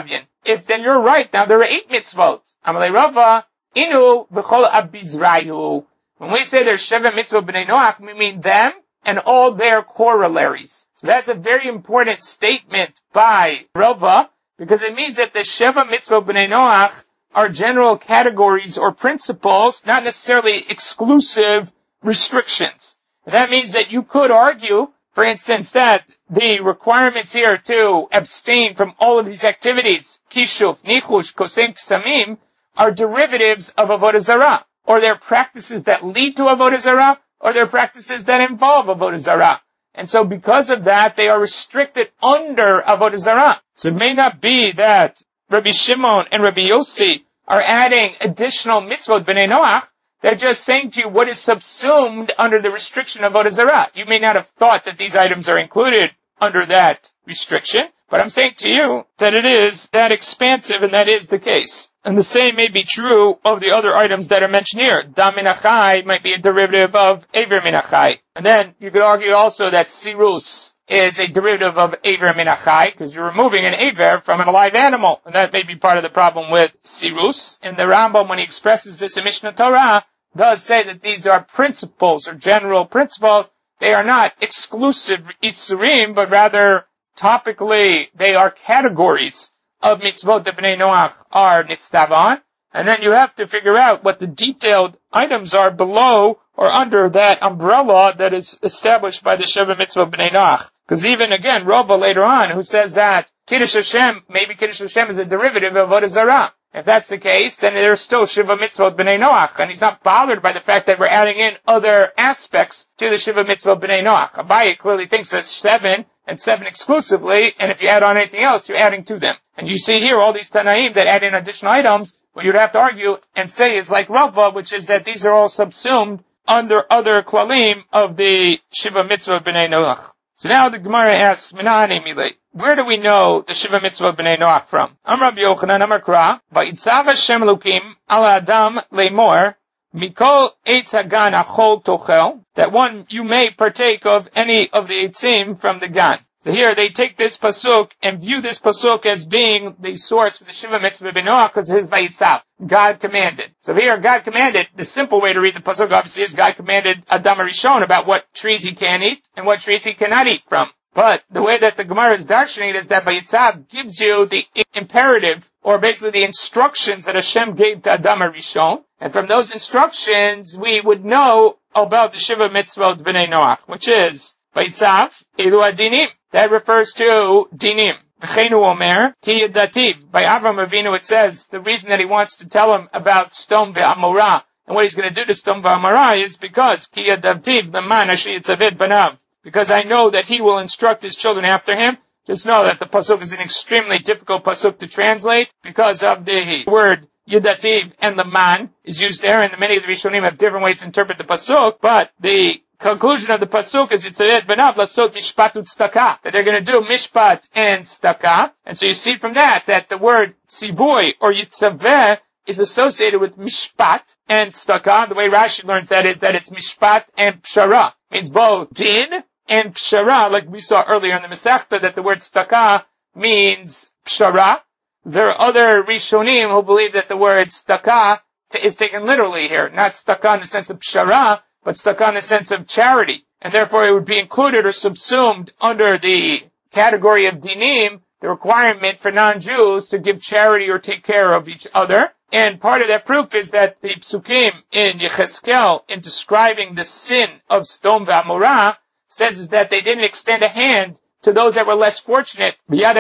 if then you're right, now there are eight mitzvot. Amalei Rava, inu v'chol abizrayu. When we say there's Sheva mitzvot b'nei Noach, we mean them and all their corollaries. So that's a very important statement by Rava, because it means that the Sheva mitzvot b'nei Noach are general categories or principles, not necessarily exclusive restrictions. And that means that you could argue, for instance, that the requirements here to abstain from all of these activities, kishuf, nichush, kosem, ksamim, are derivatives of avodah zarah, or they're practices that lead to avodah zarah, or they're practices that involve avodah zarah. And so because of that, they are restricted under avodah zarah. So it may not be that Rabbi Shimon and Rabbi Yossi are adding additional mitzvot b'nei Noach. They're just saying to you what is subsumed under the restriction of avodah zarah. You may not have thought that these items are included under that restriction, but I'm saying to you that it is that expansive, and that is the case. And the same may be true of the other items that are mentioned here. Dam min achai might be a derivative of Aver min achai. And then you could argue also that sirus is a derivative of Aver min achai, because you're removing an Aver from an alive animal. And that may be part of the problem with sirus. And the Rambam, when he expresses this in Mishnah Torah, does say that these are principles or general principles. They are not exclusive Isurim, but rather topically they are categories of mitzvot that Bnei Noach are nitztav on. And then you have to figure out what the detailed items are below or under that umbrella that is established by the Sheva mitzvah Bnei Noach. Because even again, Rava later on, who says that Kiddush Hashem, maybe Kiddush Hashem is a derivative of Avodah Zarah. If that's the case, then there's still Shiva Mitzvot B'nai Noach, and he's not bothered by the fact that we're adding in other aspects to the Shiva Mitzvot B'nai Noach. Abaye clearly thinks that's seven, and seven exclusively, and if you add on anything else, you're adding to them. And you see here all these Tanaim that add in additional items, what you'd have to argue and say is like Rava, which is that these are all subsumed under other klalim of the Shiva Mitzvot B'nai Noach. So now the Gemara asks, Minani Milei, where do we know the Shiva Mitzvah B'nai Noach from? Amar Rabbi Yochanan Amar Kra, Va'itzav Hashem Elokim ala Adam leimor, Mikol Eitz Hagan Achol Tochel, that one, you may partake of any of the Eitzim from the Gan. So here they take this pasuk and view this pasuk as being the source for the Shiva Mitzvah B'nai Noach because it is Va'itzav. God commanded. So here God commanded, the simple way to read the pasuk obviously is God commanded Adam Rishon about what trees he can eat and what trees he cannot eat from. But the way that the Gemara is darshaning is that Vayitzav gives you the imperative, or basically the instructions that Hashem gave to Adam Rishon. And from those instructions, we would know about the Shiva Mitzvot B'nai Noach, which is Vayitzav, Elu Adinim. That refers to Dinim. V'cheinu Omer, Ki Yadativ. By Avram Avinu it says, the reason that he wants to tell him about Sdom ve'Amorah, and what he's going to do to Sdom ve'Amorah is because Ki Yadativ, the man Asher Yitzavid Banav. Because I know that he will instruct his children after him. Just know that the pasuk is an extremely difficult pasuk to translate because of the word Yudativ and the man is used there, and many of the Rishonim have different ways to interpret the pasuk, but the conclusion of the pasuk is Yitzavet Banav Lasot Mishpat Tzedakah, that they're going to do Mishpat and Tzedakah. And so you see from that that the word Tzivoy or Yitzaveh is associated with Mishpat and Tzedakah. The way Rashi learns that is that it's Mishpat and Pshara. It means both din and pshara, like we saw earlier in the Masechta, that the word tzedakah means pshara. There are other Rishonim who believe that the word tzedakah is taken literally here, not tzedakah in the sense of pshara, but tzedakah in the sense of charity, and therefore it would be included or subsumed under the category of dinim, the requirement for non-Jews to give charity or take care of each other. And part of that proof is that the psukim in Yechezkel, in describing the sin of Sdom ve'Amorah, says is that they didn't extend a hand to those that were less fortunate, that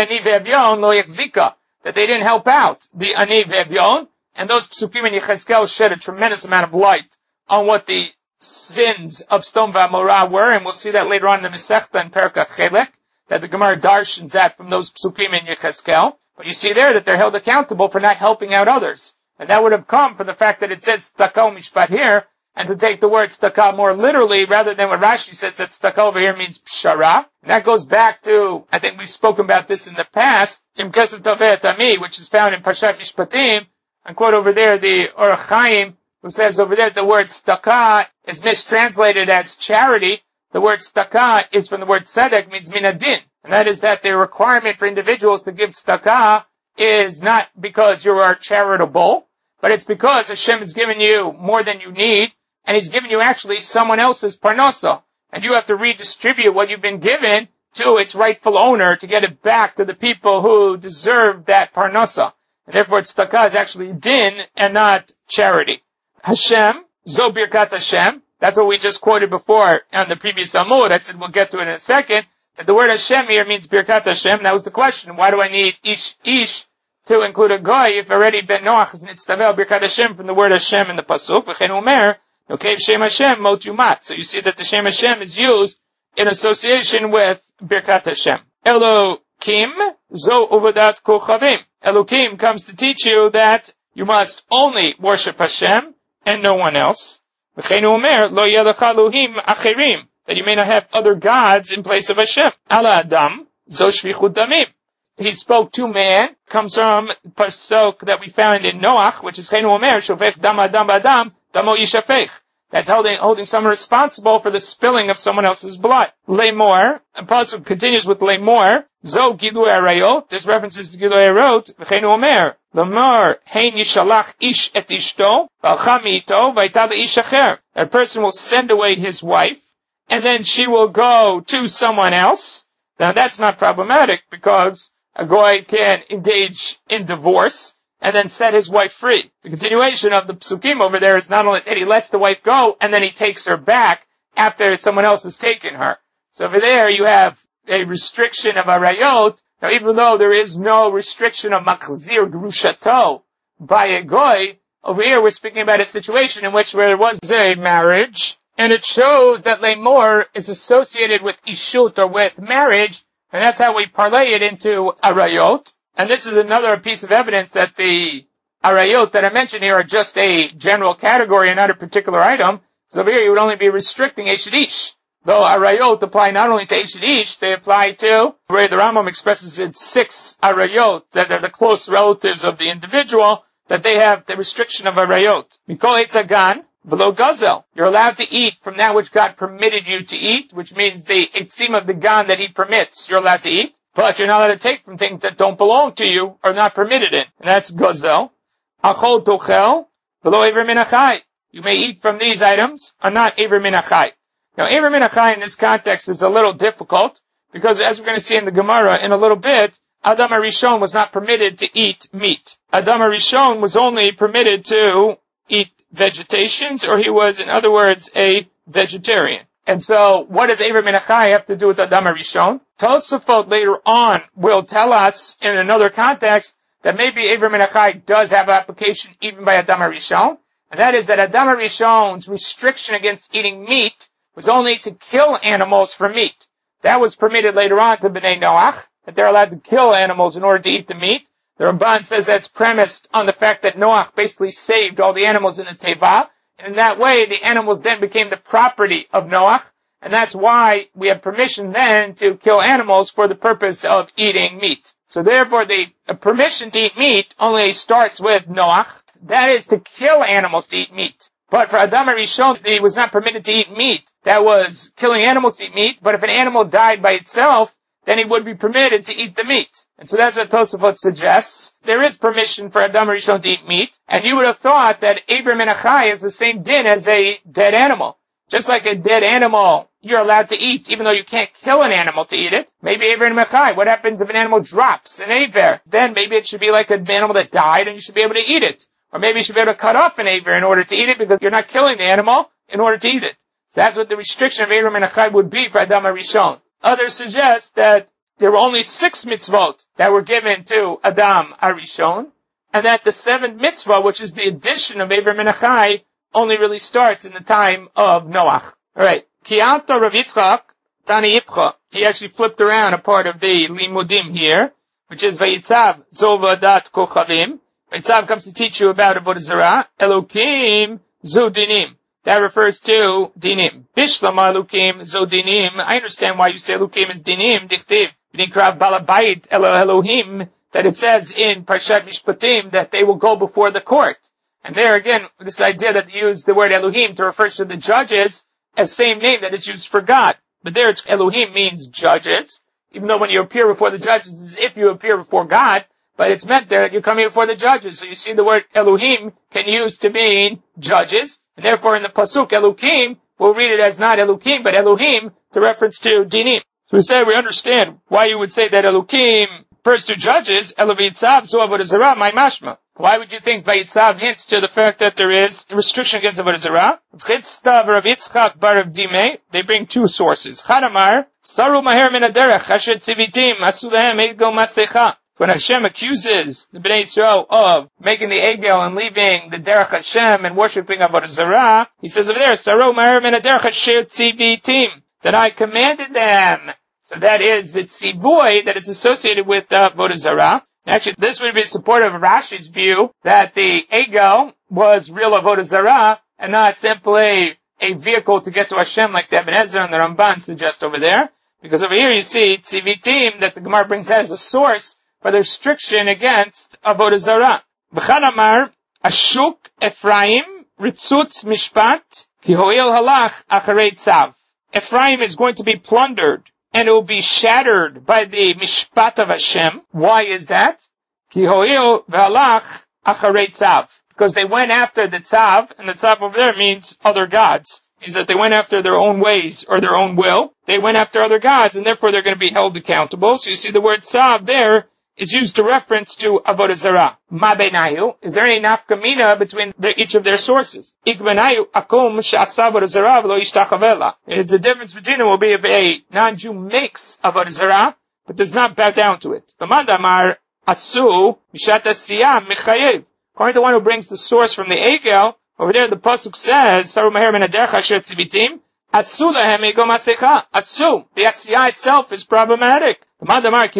they didn't help out the ani ve'evyon, and those psukim in Yechezkel shed a tremendous amount of light on what the sins of Sdom ve'Amorah were, and we'll see that later on in the Masechta in Perka Chelek, that the Gemara darshans that from those psukim in Yechezkel. But you see there that they're held accountable for not helping out others. And that would have come from the fact that it says tzedakah mishpat here, and to take the word tzedakah more literally, rather than what Rashi says that tzedakah over here means pshara. And that goes back to, I think we've spoken about this in the past, Im Kesef Tovei Tami, which is found in Parshat Mishpatim. I quote over there the Orach Chaim, who says over there the word tzedakah is mistranslated as charity. The word tzedakah is from the word tzedek, means minadin. And that is that the requirement for individuals to give tzedakah is not because you are charitable, but it's because Hashem has given you more than you need, and He's given you actually someone else's parnasa. And you have to redistribute what you've been given to its rightful owner to get it back to the people who deserve that parnasa. And therefore, tzedakah is actually din and not charity. Hashem, zo birkat Hashem. That's what we just quoted before on the previous Amud. I said we'll get to it in a second. That the word Hashem here means birkat Hashem. That was the question. Why do I need ish ish to include a goy if already ben Noach is nitztavel birkat Hashem from the word Hashem in the pasuk? V'chein umer nokev shem Hashem mot yumat. So you see that the shem Hashem is used in association with birkat Hashem. Elokim zo uvadat kochavim. Elokim comes to teach you that you must only worship Hashem and no one else. That you may not have other gods in place of Hashem. Ala Adam, zo shvichut damim. He spoke to man, comes from pasuk that we found in Noach, which is Chenu Omer, shofech dam adam adam, damo yishafech. That's holding, holding someone responsible for the spilling of someone else's blood. Lemor, the pasuk continues with Lemor, zo gilu arayot, there's references to gilu arayot, v'cheinu omer, Lemor, hein yishalach ish et ishto, v'alcham ito, v'ayta le'ish acher. That person will send away his wife, and then she will go to someone else. Now that's not problematic, because a goy can engage in divorce, and then set his wife free. The continuation of the psukim over there is not only that he lets the wife go, and then he takes her back after someone else has taken her. So over there you have a restriction of arayot. Now even though there is no restriction of machzir grushato by a goy, over here we're speaking about a situation in which there was a marriage, and it shows that lemor is associated with ishut or with marriage, and that's how we parlay it into arayot. And this is another piece of evidence that the arayot that I mentioned here are just a general category and not a particular item. So over here you would only be restricting Eshet Ish. Though arayot apply not only to Eshet Ish, they apply to, where the Rambam expresses it, six arayot that are the close relatives of the individual, that they have the restriction of arayot. Mikol etzagan, v'lo gazel. You're allowed to eat from that which God permitted you to eat, which means the etzim of the gan that He permits, you're allowed to eat. But you're not allowed to take from things that don't belong to you or not permitted in. And that's gazel. Achol tochel, v'lo ever min achai. You may eat from these items, or not ever min achai. Now, ever min achai in this context is a little difficult, because as we're going to see in the Gemara in a little bit, Adam HaRishon was not permitted to eat meat. Adam HaRishon was only permitted to eat vegetations, or he was, in other words, a vegetarian. And so, what does Ever Min Achai have to do with Adam HaRishon? Tosafot later on will tell us in another context that maybe Ever Min Achai does have application even by Adam HaRishon. And that is that Adam HaRishon's restriction against eating meat was only to kill animals for meat. That was permitted later on to Bnei Noach, that they're allowed to kill animals in order to eat the meat. The Ramban says that's premised on the fact that Noach basically saved all the animals in the Teva. And in that way, the animals then became the property of Noach. And that's why we have permission then to kill animals for the purpose of eating meat. So therefore, the permission to eat meat only starts with Noach. That is to kill animals to eat meat. But for Adam HaRishon, he was not permitted to eat meat. That was killing animals to eat meat. But if an animal died by itself, then he would be permitted to eat the meat. And so that's what Tosafot suggests. There is permission for Adam HaRishon to eat meat. And you would have thought that Eber Min Achai is the same din as a dead animal. Just like a dead animal, you're allowed to eat, even though you can't kill an animal to eat it. Maybe Eber Min Achai, what happens if an animal drops an Eber? Then maybe it should be like an animal that died and you should be able to eat it. Or maybe you should be able to cut off an Eber in order to eat it because you're not killing the animal in order to eat it. So that's what the restriction of Eber Min Achai would be for Adam HaRishon. Others suggest that there were only six mitzvot that were given to Adam HaRishon, and that the seventh mitzvah, which is the addition of Eber Min Achai, only really starts in the time of Noach. Alright. Ki'anta Rav Yitzchak, Tani Ipcha. He actually flipped around a part of the Limudim here, which is Vayitzav Zovadat Kochavim. Vayitzav comes to teach you about Avodah Zarah. Elokim Zu Dinim. That refers to Dinim. Bishlam Elokim Zu Dinim. I understand why you say Elokim is Dinim. Dichtiv. V'nikrav Balabait Elo Elohim. That it says in Parshat Mishpatim that they will go before the court. And there again, this idea that they use the word Elohim to refer to the judges as same name that is used for God. But there it's Elohim means judges. Even though when you appear before the judges, it's as if you appear before God. but it's meant there that you're coming before the judges. So you see the word Elohim can use to mean judges, and therefore in the pasuk Elohim, we'll read it as not Elohim, but Elohim to reference to dinim. So we say we understand why you would say that Elohim refers to judges, Elovitzav, Zu Avodah Zarah, my mashma. Why would you think Vayitzav hints to the fact that there is a restriction against Avodah Zarah? Chitztav Rav Yitzchak bar Rav Dime, they bring two sources. Chadamar, Saru Maher Min Haderech, Asher Tzivitim, Asu Lehem Egel Masecha. When Hashem accuses the Bnei Yisrael of making the Egel and leaving the Derech Hashem and worshipping Avodah Zarah, he says over there, Saru Maher Min Haderech, Asher Tzivitim, that I commanded them. So that is the tzivui that is associated with uh, Avodah Zarah. Actually, this would be supportive of Rashi's view that the Egel was real Avodah Zarah and not simply a vehicle to get to Hashem like the Ibn Ezra and the Ramban suggest over there. Because over here you see tzivitim that the Gemara brings that as a source for the restriction against Avodah Zarah. B'chad amar, Ashuk Ephraim ritzutz mishpat ki ho'il halach acharei tzav. Ephraim is going to be plundered, and it will be shattered by the mishpat of Hashem. Why is that? Ki ho'il v'halach acharei tzav. Because they went after the tzav, and the tzav over there means other gods. It means that they went after their own ways or their own will. They went after other gods, and therefore they're going to be held accountable. So you see the word tzav there is used to reference to Avodah Zarah. Ma beinayu, is there any nafkamina between the, each of their sources? Ik beinayu akum she'asa Avodah Zarah v'lo yishtachavela. It's the difference between them will be if a non-Jew makes Avodah Zarah, but does not bow down to it. The mandamar asu mishat asiyah michayev. According to the one who brings the source from the Egel, over there the pasuk says, Saru maher min haderech asher tzivitim, asu lahem egel masecha. Asu, the asiyah itself is problematic. According to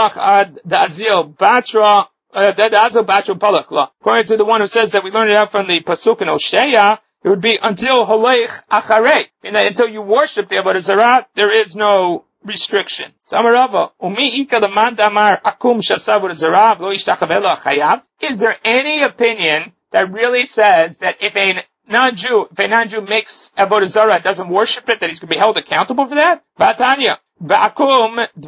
the one who says that we learned it out from the pasuk in Hosea, it would be until holech acharei, and that until you worship the Avodah Zarah, there is no restriction. Is there any opinion that really says that if a non-Jew, if a non-Jew makes Avodah Zarah, doesn't worship it, that he's going to be held accountable for that? Vatanya. In the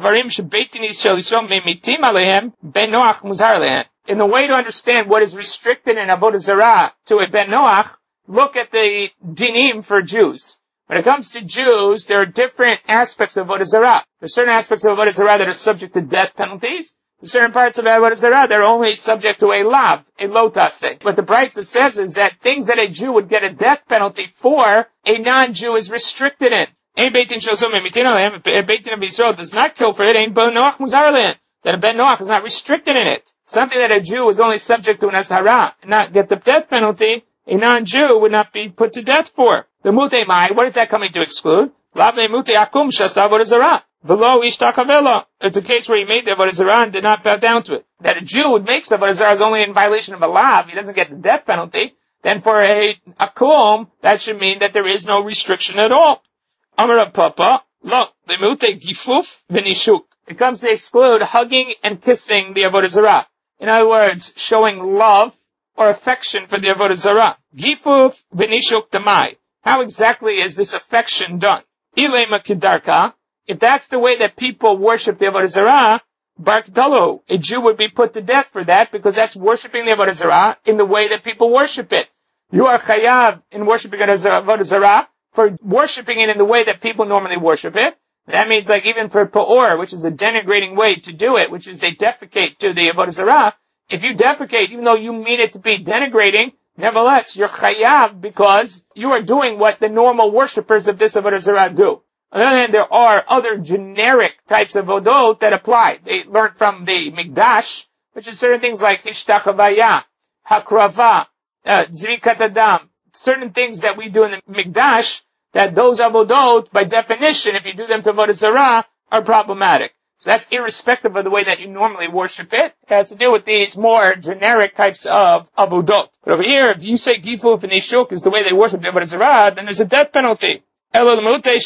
way to understand what is restricted in Avodah Zarah to a Ben Noach, look at the dinim for Jews. When it comes to Jews, there are different aspects of Avodah Zarah. There are certain aspects of Avodah Zarah that are subject to death penalties. There are certain parts of Avodah Zarah that are only subject to a lav, a lotase. What the Braita says is that things that a Jew would get a death penalty for, a non-Jew is restricted in. A Beit Din Shel Zomim Mitin Alehem, a Beit Din of Israel does not kill for it, ain't Ben Noach Muzar Alehem. That a Ben Noach is not restricted in it. Something that a Jew is only subject to an Azhara, and not get the death penalty, a non-Jew would not be put to death for. The Mutei Mai, what is that coming to exclude? Lavnei Mutei Akum Shasa Avodah Zarah. V'lo Ishtachavela. It's a case where he made the Avodah Zarah and did not bow down to it. That a Jew would make Avodah Zarah is only in violation of a lav, he doesn't get the death penalty. Then for a Akum, that should mean that there is no restriction at all. Amar Papa, lo, the mute gifuf v'nishuk. It comes to exclude hugging and kissing the Avodah Zarah. In other words, showing love or affection for the Avodah Zarah. Gifuf v'nishuk tamai. How exactly is this affection done? Ilema kidarka. If that's the way that people worship the Avodah Zarah, barktalo, a Jew would be put to death for that because that's worshiping the Avodah Zarah in the way that people worship it. You are chayav in worshiping Avodah Zarah for worshiping it in the way that people normally worship it. That means like even for Pa'or, which is a denigrating way to do it, which is they defecate to the Avodah Zarah. If you defecate, even though you mean it to be denigrating, nevertheless, you're chayav because you are doing what the normal worshippers of this Avodah Zarah do. On the other hand, there are other generic types of Vodot that apply. They learn from the Mikdash, which is certain things like Hishtachavaya, Hakrava, uh, Zrikat Adam, certain things that we do in the Mikdash, that those avodot, by definition, if you do them to Avodah Zarah, are problematic. So that's irrespective of the way that you normally worship it. It has to do with these more generic types of avodot. But over here, if you say Gifuf and Ishuk is the way they worship the Avodah Zarah, then there's a death penalty. It's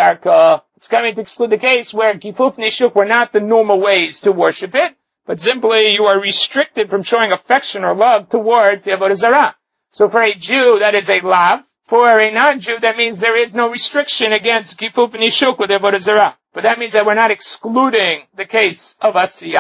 coming to exclude the case where Gifuf and Ishuk were not the normal ways to worship it, but simply you are restricted from showing affection or love towards the Avodah Zarah. So for a Jew, that is a lav. For a non-Jew, that means there is no restriction against Gifuf and Ishuk with Avodah Zarah. But that means that we're not excluding the case of Asiyah.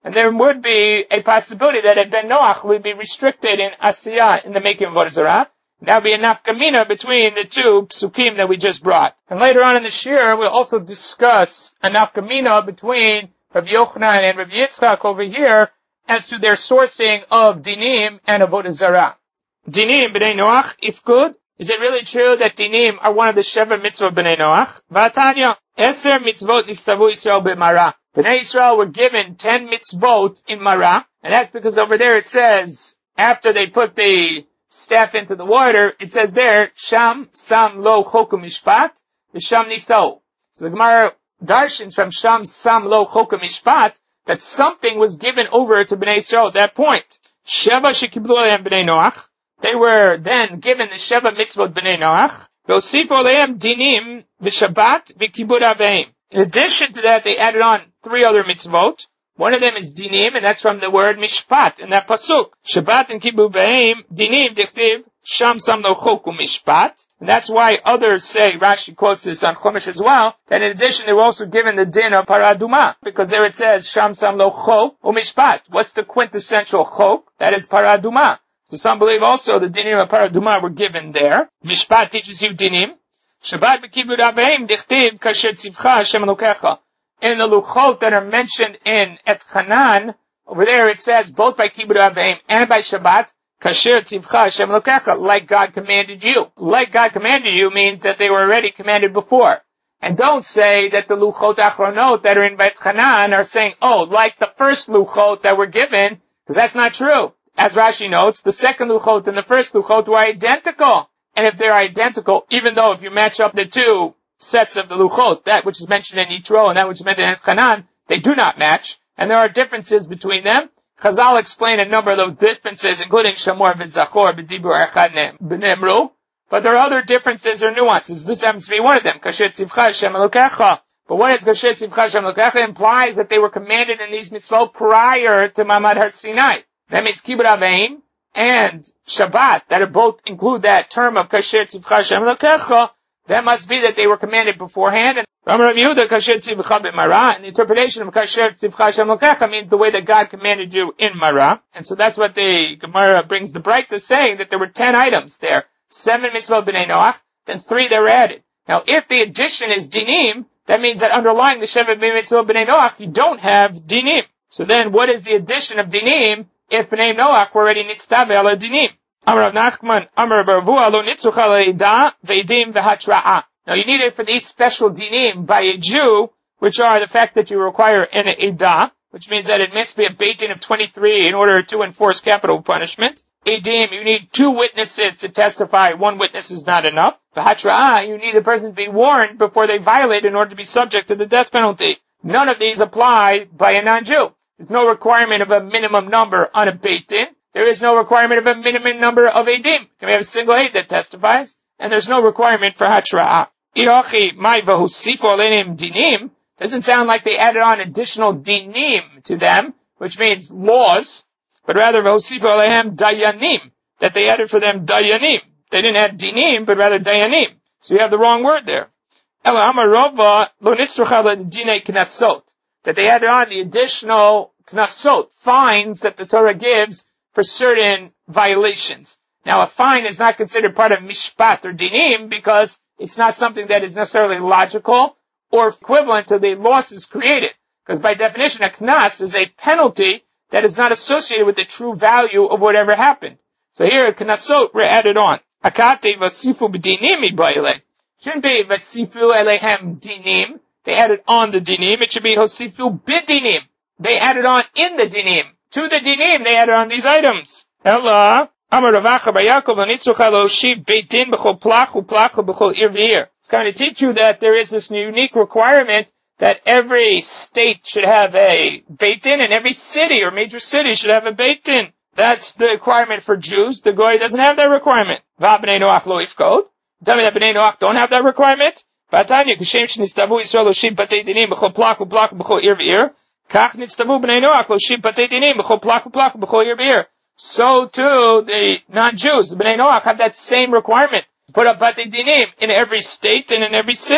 and there would be a possibility that a Ben Noach would be restricted in Asiyah, in the making of Avodah Zarah. That would be a nafkamina between the two psukim that we just brought. And later on in the shir, we'll also discuss a nafkamina between Rabbi Yochanan and Rabbi Yitzchak over here as to their sourcing of dinim and Avodah Zarah. Dinim, B'nai Noach, if good, is it really true that dinim are one of the Sheva mitzvah B'nai Noach? V'atanya, Eser mitzvot nistavu Yisrael b'Mara. B'nai Yisrael were given ten mitzvot in Mara, and that's because over there it says, after they put the staff into the water, it says there, Sham Sam Lo Chokum Mishpat, Sham Nisau. So the Gemara darshans from Sham Sam Lo Chokum Mishpat that something was given over to Bnei Yisrael at that point. Sheva Shekiblu Aleim Bnei Noach. They were then given the Sheva Mitzvot Bnei Noach. V'osifu Aleim Dinim V'Shabbat V'Kibud Aveim. In addition to that, they added on three other mitzvot. One of them is dinim, and that's from the word mishpat in that pasuk. Shabbat and kibud ve'im, dinim dichtiv, sham sam lo choku mishpat. And that's why others say, Rashi quotes this on Chumash as well, that in addition they were also given the din of paraduma, because there it says, sham sam lo chok u mishpat. What's the quintessential chok? That is paraduma. So some believe also the dinim of paraduma were given there. Mishpat teaches you dinim. Shabbat v'kibud aveim dichtiv, kasher tzivcha Hashem elokecha. In the luchot that are mentioned in Et Chanan, over there it says, both by Kibud Aveim and by Shabbat, Kasher Tzivcha Hashem Elokecha, like God commanded you. Like God commanded you means that they were already commanded before. And don't say that the luchot achronot that are in Et Chanan are saying, oh, like the first luchot that were given, because that's not true. As Rashi notes, the second luchot and the first luchot were identical. And if they're identical, even though if you match up the two sets of the luchot, that which is mentioned in Yitro and that which is mentioned in Chanan, they do not match, and there are differences between them. Chazal explain a number of those differences, including Shamor v'Zachor b'Dibur Echad b'Nemru, but there are other differences or nuances. This happens to be one of them. Kasher Tzivcha Hashem Elokecha. But what is Kasher Tzivcha Hashem Elokecha? Implies that they were commanded in these mitzvot prior to Mamad Har Sinai. That means Kibud Aveim and Shabbat, that are both include that term of Kasher Tzivcha Hashem Elokecha. That must be that they were commanded beforehand. And Rav Yehuda Kasher Tzivcha b'Mara, and the interpretation of Kasher Tzivcha Hashem Elokecha means the way that God commanded you in Mara. And so that's what the Gemara brings the bright to saying, that there were ten items there. Seven mitzvot b'nei Noach, then three that were added. Now if the addition is dinim, that means that underlying the Shevet mitzvot b'nei Noach, you don't have dinim. So then what is the addition of dinim if b'nei Noach were already nitztav ala dinim? Amar Nachman, Amar Baravua, lo nitzucha le'ida ve'edim ve'hatra'ah. Now you need it for these special dinim by a Jew, which are the fact that you require an edah, which means that it must be a beit din of twenty-three in order to enforce capital punishment. Edim, you need two witnesses to testify. One witness is not enough. Ve'hatra'ah, you need the person to be warned before they violate in order to be subject to the death penalty. None of these apply by a non-Jew. There's no requirement of a minimum number on a beit din. There is no requirement of a minimum number of edim. Can we have a single aid that testifies? And there's no requirement for hatra'ah. Iachi mai v'husifu alenim dinim. Doesn't sound like they added on additional dinim to them, which means laws, but rather v'husifu alehem dayanim, that they added for them dayanim. They didn't add dinim, but rather dayanim. So you have the wrong word there. Ela amar Rava lo nitzrucha ledinei knasot, that they added on the additional knasot, fines that the Torah gives for certain violations. Now a fine is not considered part of mishpat or dinim because it's not something that is necessarily logical or equivalent to the losses created. Because by definition, a knas is a penalty that is not associated with the true value of whatever happened. So here, knasot were added on. Akate vasifu b'dinim ibayle. Shouldn't be vasifu elehem dinim. They added on the dinim. It should be hosifu bidinim. They added on in the dinim. To the dinim, they added on these items. Ella, Amar Ravacha Bayakov, Anitzucha lo shiv beitin b'chol plach u'plach b'chol ir v'ir. It's going to teach you that there is this unique requirement that every state should have a beit din, and every city or major city should have a beit din. That's the requirement for Jews. The Goy doesn't have that requirement. Va b'nei Noach lo ifkod. Tell me that b'nei Noach don't have that requirement. V'atanya k'shem sh'nistavu Yisrael lo shiv batei dinim b'chol plach u'plach b'chol ir v'ir. Kach nitztavu b'nei Noach lo shiv batei dinim b'chol plach u'plach b'chol ir v'ir. So too, the non-Jews, the b'nei Noach, have that same requirement. Put up batei dinim in every state and in every city.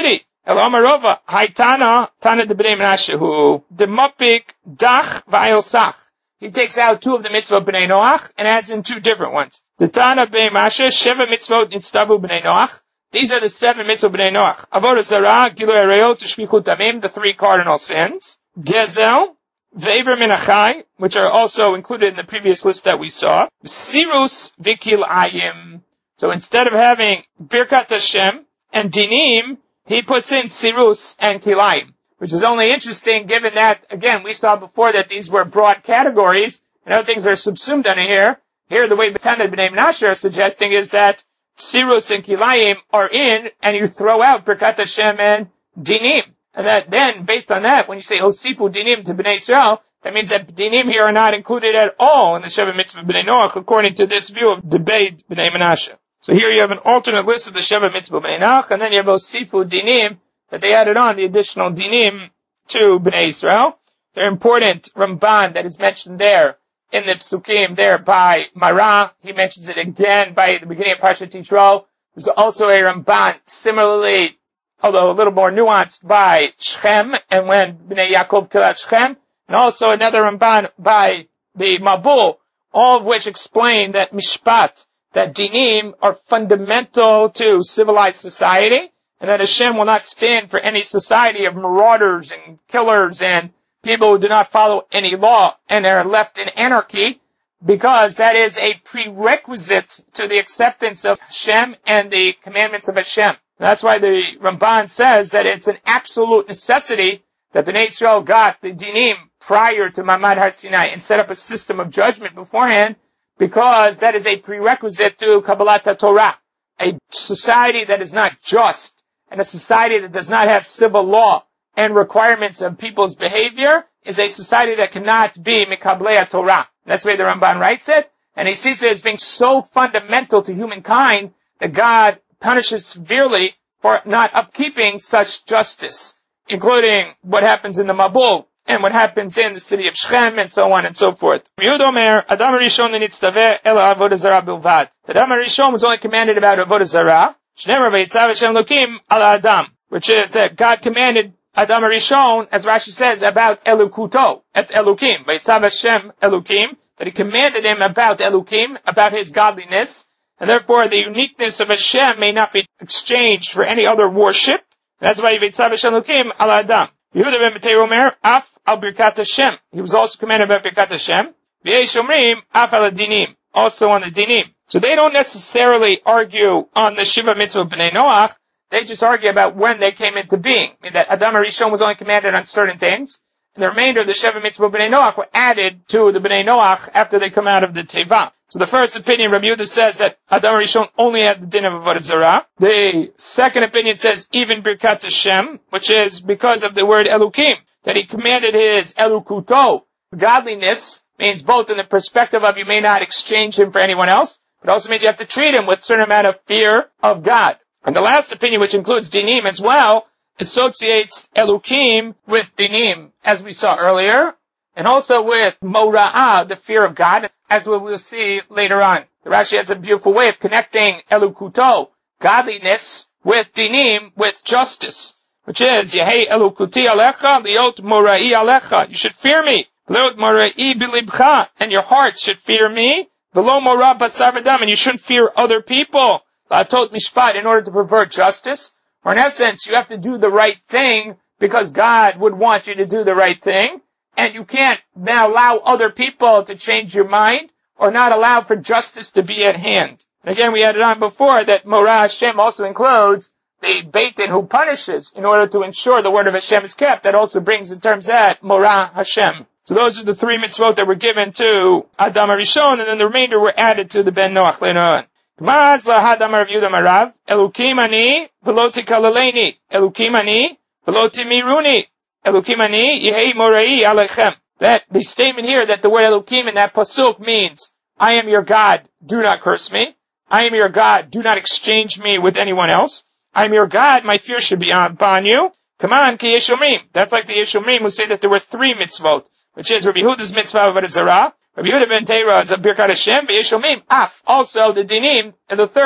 El Omarova, Haitana, Tana de Bnei Menashe, who demopik dach va'il sach. He takes out two of the mitzvot Bnei Noach and adds in two different ones. The Tana Bnei Menashe, Sheva mitzvot nitztavu Bnei Noach. These are the seven mitzvot Bnei Noach. Avodah Zarah, Gilui Arayot, Shvichut Damim, the three cardinal sins. Gezel, Ve'ever Min Achai, which are also included in the previous list that we saw. Sirus V'Kilayim. So instead of having Birkat Hashem and Dinim, he puts in Sirus and Kilayim, which is only interesting given that, again, we saw before that these were broad categories, and other things are subsumed under here. Here, the way Tana B'nai Menashe are suggesting is that Sirus and Kilayim are in, and you throw out Birkat Hashem and Dinim. And that then, based on that, when you say Hosifu Dinim to B'nai Israel, that means that Dinim here are not included at all in the Sheva Mitzvah B'nai Noach, according to this view of Debate B'nai Menashe. So here you have an alternate list of the Sheva Mitzvah B'nai Noach, and then you have Hosifu Dinim, that they added on the additional Dinim to B'nai Israel. They're important Ramban that is mentioned there in the Psukim there by Mara. He mentions it again by the beginning of Parshat Yitro. There's also a Ramban similarly, although a little more nuanced, by Shechem, and when Bnei Yaakov killed out Shechem, and also another Ramban by the Mabul, all of which explain that Mishpat, that Dinim, are fundamental to civilized society, and that Hashem will not stand for any society of marauders and killers and people who do not follow any law and are left in anarchy, because that is a prerequisite to the acceptance of Hashem and the commandments of Hashem. That's why the Ramban says that it's an absolute necessity that Bnei Israel got the Dinim prior to Mamad Har Sinai and set up a system of judgment beforehand, because that is a prerequisite to Kabbalat Torah. A society that is not just, and a society that does not have civil law and requirements of people's behavior, is a society that cannot be Mekablei Torah. That's the way the Ramban writes it, and he sees it as being so fundamental to humankind that God punishes severely for not upkeeping such justice, including what happens in the Mabul and what happens in the city of Shechem and so on and so forth. Yehud Omer, Adam HaRishon nitztaveh ela avodah zarah bilvad. Adam HaRishon was only commanded about avodah zarah, shneimar vayitzav Hashem Elokim ala Adam, which is that God commanded Adam HaRishon, as Rashi says, about Elukuto, et Elukim, vayitzav Hashem Elokim, that he commanded him about Elukim, about his godliness, and therefore the uniqueness of Hashem may not be exchanged for any other worship. That's why vayitzav Hashem Elokim ala Adam. Yehuda ben Betei Omer, af al birkat Hashem. He was also commanded about birkat Hashem. V'yesh omrim, af al dinim. Also on the dinim. So they don't necessarily argue on the Shiva Mitzvah B'nai Noach. They just argue about when they came into being. I mean, that Adam HaRishon was only commanded on certain things, and the remainder of the Shiva Mitzvah B'nai Noach were added to the B'nai Noach after they come out of the Teva. So the first opinion, Rabbi Yehuda says that Adam HaRishon only had the din of Avodah Zarah. The second opinion says even Birkat Hashem, which is because of the word Elukim, that he commanded his Elukuto. Godliness means both in the perspective of you may not exchange him for anyone else, but also means you have to treat him with a certain amount of fear of God. And the last opinion, which includes Dinim as well, associates Elukim with Dinim, as we saw earlier, and also with Mora'ah, the fear of God, as we will see later on. The Rashi has a beautiful way of connecting Elukuto, godliness, with Dinim, with justice, which is, Yehei Elukuti Alecha, Liot Mora'i Alecha. You should fear me. Liot Mora'i Bilibcha, and your heart should fear me. V'lo Mora Basar V'dam, and you shouldn't fear other people. La'atot Mishpat, in order to pervert justice. Or in essence, you have to do the right thing because God would want you to do the right thing. And you can't now allow other people to change your mind or not allow for justice to be at hand. And again, we added on before that Morah Hashem also includes the Beit Din who punishes in order to ensure the word of Hashem is kept. That also brings in terms that Morah Hashem. So those are the three mitzvot that were given to Adam HaRishon, and then the remainder were added to the Ben Noach later on. Gmaz lahadam Rav Yehuda Marav, Elukim ani, v'lo tikalaleni, Elukim ani, v'lo timiruni. Elukim ani, yehei morai alechem. That the statement here that the word Elukim in that pasuk means, I am your God, do not curse me. I am your God, do not exchange me with anyone else. I am your God, my fear should be upon you. Come on, ki yeshomrim. That's like the Yeshomrim who say that there were three mitzvot, which is Rabbi Yehuda's mitzvah of Avodah Zarah, Rabbi Yehuda ben Teira is a Birkat Hashem, v'yeshomrim af, also the dinim, and the third.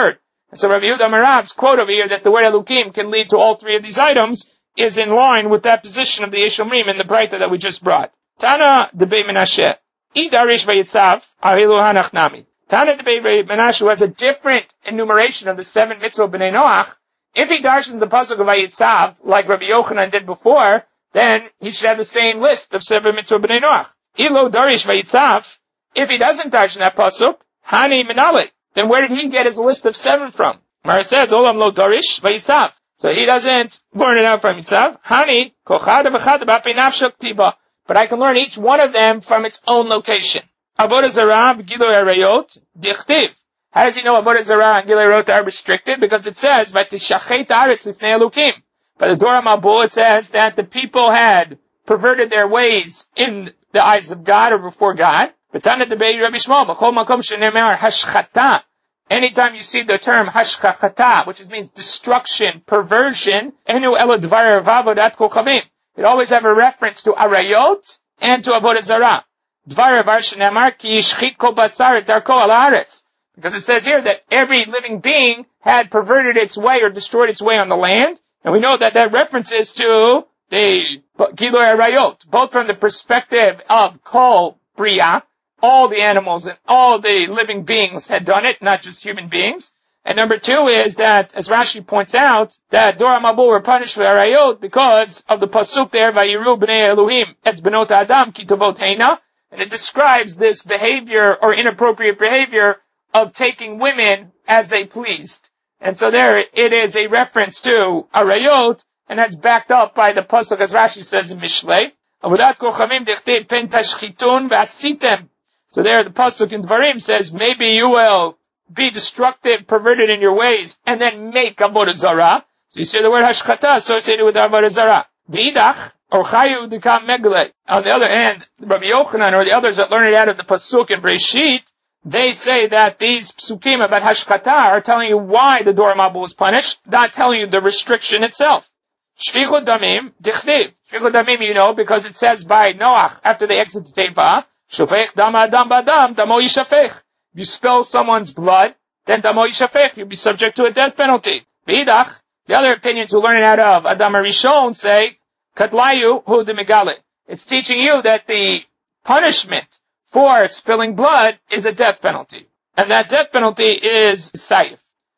And so Rabbi Yehuda Marav's quote over here that the word Elukim can lead to all three of these items is in line with that position of the Yesh Omrim in the Braita that we just brought. Tana Debei Menashe. Idarish Vayitzav Ahilu Hanach Nami. Tana Debei Menashe, who has a different enumeration of the seven mitzvah b'nei Noach. If he darshens the pasuk of Vayitzav, like Rabbi Yochanan did before, then he should have the same list of seven mitzvah b'nei Noach. Ilo Darish Vayitzav. If he doesn't darshan that pasuk, Hani Menale. Then where did he get his list of seven from? Mara says, Olam Lo Darish Vayitzav. So he doesn't learn it out from Yitzav. Hani Kochada V'chada B'Pei Nafsho K'tiba. But I can learn each one of them from its own location. Avodah Zarah Gilui Arayot Dichtiv. How does he know Avodah Zarah and Gilui Arayot are restricted? Because it says, V'tishachet Haaretz Lifnei Elukim. By the Dora Mabul, it says that the people had perverted their ways in the eyes of God or before God. Anytime you see the term hashchachata, which means destruction, perversion, it always have a reference to arayot and to avodah zarah. Because it says here that every living being had perverted its way or destroyed its way on the land, and we know that that references to the Gilui Arayot, both from the perspective of Kol Bria, all the animals and all the living beings had done it, not just human beings. And number two is that, as Rashi points out, that Dora Mabul were punished for Arayot because of the pasuk there, Vayiru b'nei Elohim et benot Adam ki tovot heina, and it describes this behavior or inappropriate behavior of taking women as they pleased. And so there it is a reference to Arayot, and that's backed up by the pasuk, as Rashi says in Mishlei. Avodat kochavim dichtei pen tashchitun v'asitem. So there the pasuk in Dvarim says, maybe you will be destructive, perverted in your ways, and then make avodah zarah. So you see the word hashchata associated with avodah zarah. V'idach, or chayu dekam megle. On the other hand, Rabbi Yochanan or the others that learn it out of the pasuk in Breshit, they say that these psukim about hashchata are telling you why the Dora Mabul was punished, not telling you the restriction itself. Shvichut damim dichtiv. Shvichut damim, you know, because it says by Noach after they exit the Teva, Shofech dam adam badam, damo yishafech. If you spill someone's blood, then damo yishafech, you'll be subject to a death penalty. V'idach, the other opinions who learn it out of Adam HaRishon say, Katlayu hu de megale. It's teaching you that the punishment for spilling blood is a death penalty. And that death penalty is saif.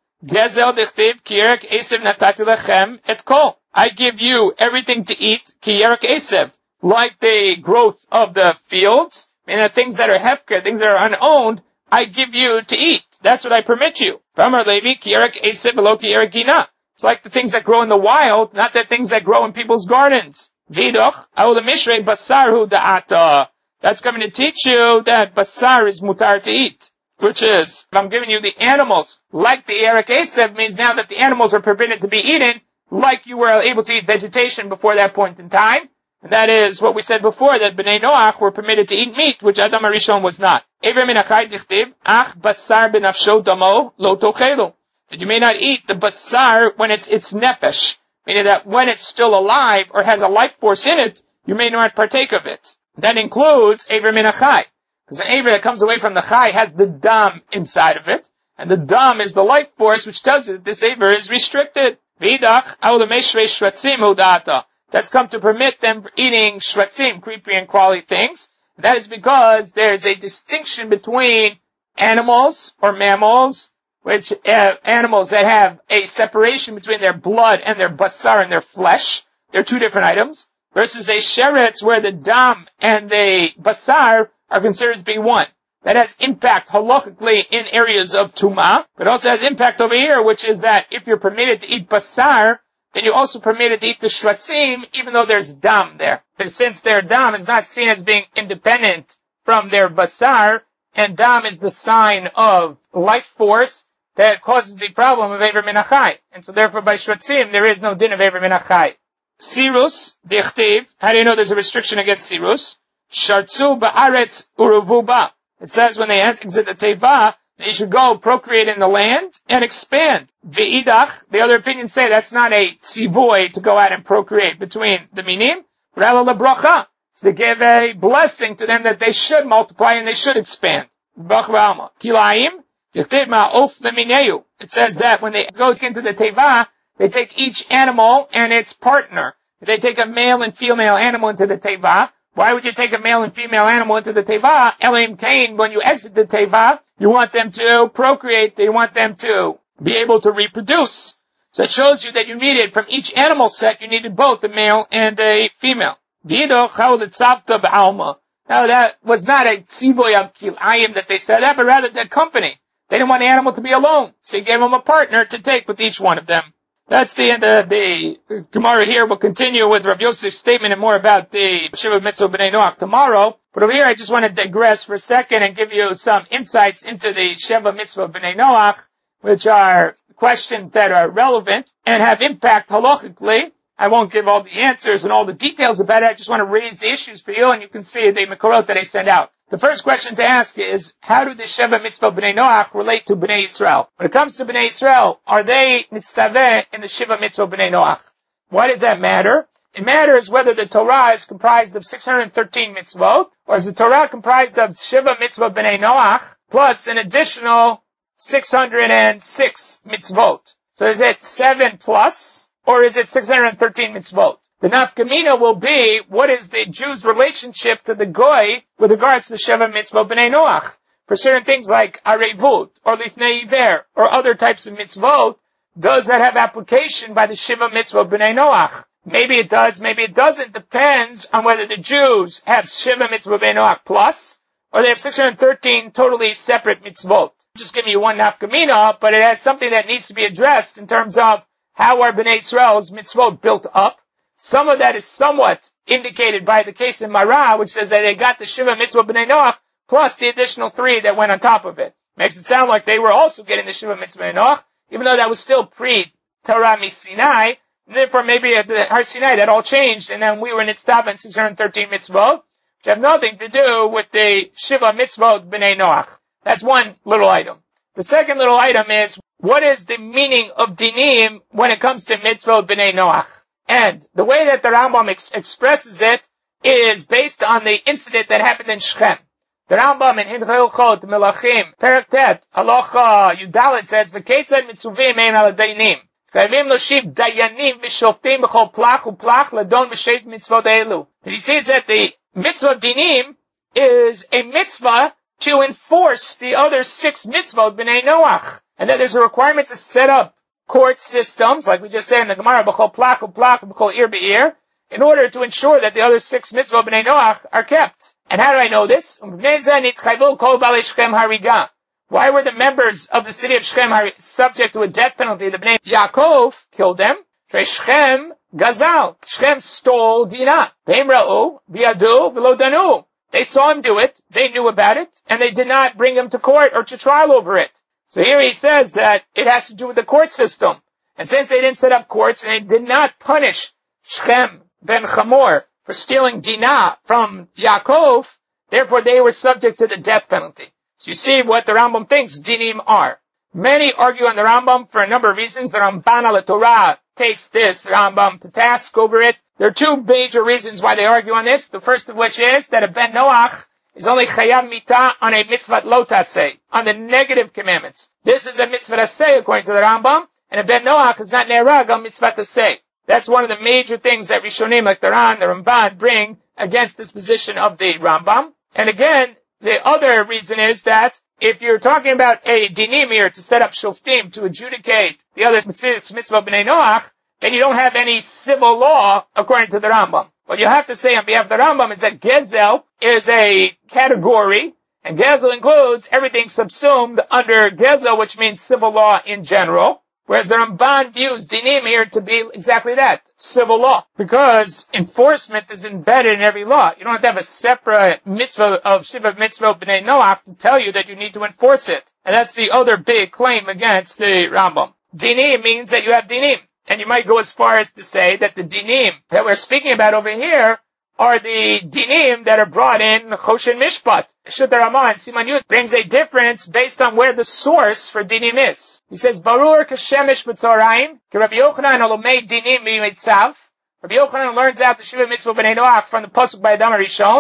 Gezel dichtiv kierek esev natati lechem et kol. I give you everything to eat, kierek esev, like the growth of the fields, meaning things that are hefker, things that are unowned, I give you to eat. That's what I permit you. V'amar Levi, kierek esev v'lo kierek gina. It's like the things that grow in the wild, not the things that grow in people's gardens. V'doch, awol mishrei basar hu da'ata. That's coming to teach you that basar is mutar to eat. Which is, if I'm giving you the animals, like the Yerek Esev, means now that the animals are permitted to be eaten, like you were able to eat vegetation before that point in time. And that is what we said before, that Bnei Noach were permitted to eat meat, which Adam HaRishon was not. Ever min achai dichtiv, ach basar benafsho damo lo tochelu. That you may not eat the basar when it's its nefesh, meaning that when it's still alive or has a life force in it, you may not partake of it. That includes Ever min achai. Because an Aver that comes away from the Chai has the Dam inside of it, and the Dam is the life force which tells you that this Aver is restricted. V'idach, awlemeshrei shvatzim udata. That's come to permit them eating shvatzim, creepy and crawly things. That is because there is a distinction between animals or mammals, which uh, animals that have a separation between their blood and their basar and their flesh. They're two different items. Versus a sheretz where the Dam and the basar are considered to be one. That has impact halachically in areas of Tumah, but also has impact over here, which is that if you're permitted to eat basar, then you're also permitted to eat the shvatzim, even though there's dam there. But since their dam is not seen as being independent from their basar, and dam is the sign of life force that causes the problem of Ever min achai. And so therefore by shvatzim, there is no din of Ever min achai. Sirus, dichtiv, how do you know there's a restriction against sirus? Shartzu ba'aretz uruvuba. It says when they exit the teva, they should go procreate in the land and expand. Ve'idach, the other opinions say that's not a tzivoy to go out and procreate between the minim, but rather lebracha. So they give a blessing to them that they should multiply and they should expand. Kilaim, It says that when they go into the teva, they take each animal and its partner. They take a male and female animal into the teva. Why would you take a male and female animal into the teva? Elohim Cain, when you exit the teva, you want them to procreate, you want them to be able to reproduce. So it shows you that you needed, from each animal set, you needed both a male and a female. Now that was not a tzivoy of kilayim that they said that, but rather the company. They didn't want the animal to be alone, so you gave them a partner to take with each one of them. That's the end of the Gemara here. We'll continue with Rav Yosef's statement and more about the Shiva Mitzvah B'nai Noach tomorrow. But over here, I just want to digress for a second and give you some insights into the Shiva Mitzvah B'nai Noach, which are questions that are relevant and have impact halachically. I won't give all the answers and all the details about it. I just want to raise the issues for you, and you can see the Mekorot that I sent out. The first question to ask is, how do the Sheva Mitzvah B'nai Noach relate to B'nai Yisrael? When it comes to B'nai Yisrael, are they mitzvah in the Sheva Mitzvah B'nai Noach? Why does that matter? It matters whether the Torah is comprised of six hundred thirteen mitzvot, or is the Torah comprised of Sheva Mitzvah B'nai Noach, plus an additional six hundred six mitzvot. So is it seven plus, or is it six hundred thirteen mitzvot? The nafkamina will be, what is the Jew's relationship to the goy with regards to Sheva Mitzvah B'nai Noach? For certain things like Arevut, or Lifnei Iver, or other types of mitzvot, does that have application by the Sheva Mitzvah B'nai Noach? Maybe it does, maybe it doesn't. Depends on whether the Jews have Sheva Mitzvah B'nai Noach plus, or they have six hundred thirteen totally separate mitzvot. Just give you one nafkamina, but it has something that needs to be addressed in terms of how are B'nai Yisrael's mitzvot built up. Some of that is somewhat indicated by the case in Marah, which says that they got the Shiva Mitzvah B'nai Noach plus the additional three that went on top of it. Makes it sound like they were also getting the Shiva Mitzvah B'nai Noach, even though that was still pre-Torah Sinai. And therefore, maybe at the Har Sinai that all changed, and then we were in Nitztav and six hundred thirteen mitzvot, which have nothing to do with the Shiva Mitzvah B'nai Noach. That's one little item. The second little item is, what is the meaning of dinim when it comes to Mitzvah B'nai Noach? And the way that the Rambam ex- expresses it is based on the incident that happened in Shechem. The Rambam in Hilchot Melachim, Perek Tet, Halacha Yudalit says, "V'ketzad mitzuvim ein al dainim, chayvim loshiv dayanim v'shoftim b'chol plach u'plach ladon v'sheit mitzvot elu." He says that the mitzvah of dinim is a mitzvah to enforce the other six mitzvot b'nei Noach, and that there's a requirement to set up court systems, like we just said in the Gemara, b'chol plach u'plach b'chol ir be'ir, in order to ensure that the other six mitzvot b'nei Noach are kept. And how do I know this? Why were the members of the city of Shechem subject to a death penalty? The Bnei Yaakov killed them. Shechem gazal. Shechem stole Dinah. Ve'imra'u v'yadu v'lo danu. They saw him do it, they knew about it, and they did not bring him to court or to trial over it. So here he says that it has to do with the court system. And since they didn't set up courts and they did not punish Shechem ben Chamor for stealing Dinah from Yaakov, therefore they were subject to the death penalty. So you see what the Rambam thinks dinim are. Many argue on the Rambam for a number of reasons. The Ramban al Torah takes this Rambam to task over it. There are two major reasons why they argue on this. The first of which is that a ben Noach is only chayav mitah on a mitzvah lo taseh, on the negative commandments. This is a mitzvah taseh according to the Rambam, and a ben Noach is not ne'erag on mitzvah taseh. That's one of the major things that Rishonim like the Ran, the Ramban bring against this position of the Rambam. And again, the other reason is that if you're talking about a dinim here to set up shoftim to adjudicate the other mitzvah b'nei Noach, then you don't have any civil law according to the Rambam. What you have to say on behalf of the Rambam is that Gezel is a category, and Gezel includes everything subsumed under Gezel, which means civil law in general. Whereas the Ramban views dinim here to be exactly that, civil law. Because enforcement is embedded in every law. You don't have to have a separate mitzvah of Shiva Mitzvah B'nai Noach to tell you that you need to enforce it. And that's the other big claim against the Rambam. Dinim means that you have dinim. And you might go as far as to say that the dinim that we're speaking about over here are the dinim that are brought in Choshen Mishpat. Shutta Ramah Siman Yud brings a difference based on where the source for dinim is. He says, Barur kashemesh b'tzorayim, ki Rabbi Yochanan olomei dinim b'mitzav. Rabbi Yochanan learns out the Shiva Mitzvah B'nai Noach from the Pasuk by Adam Rishon.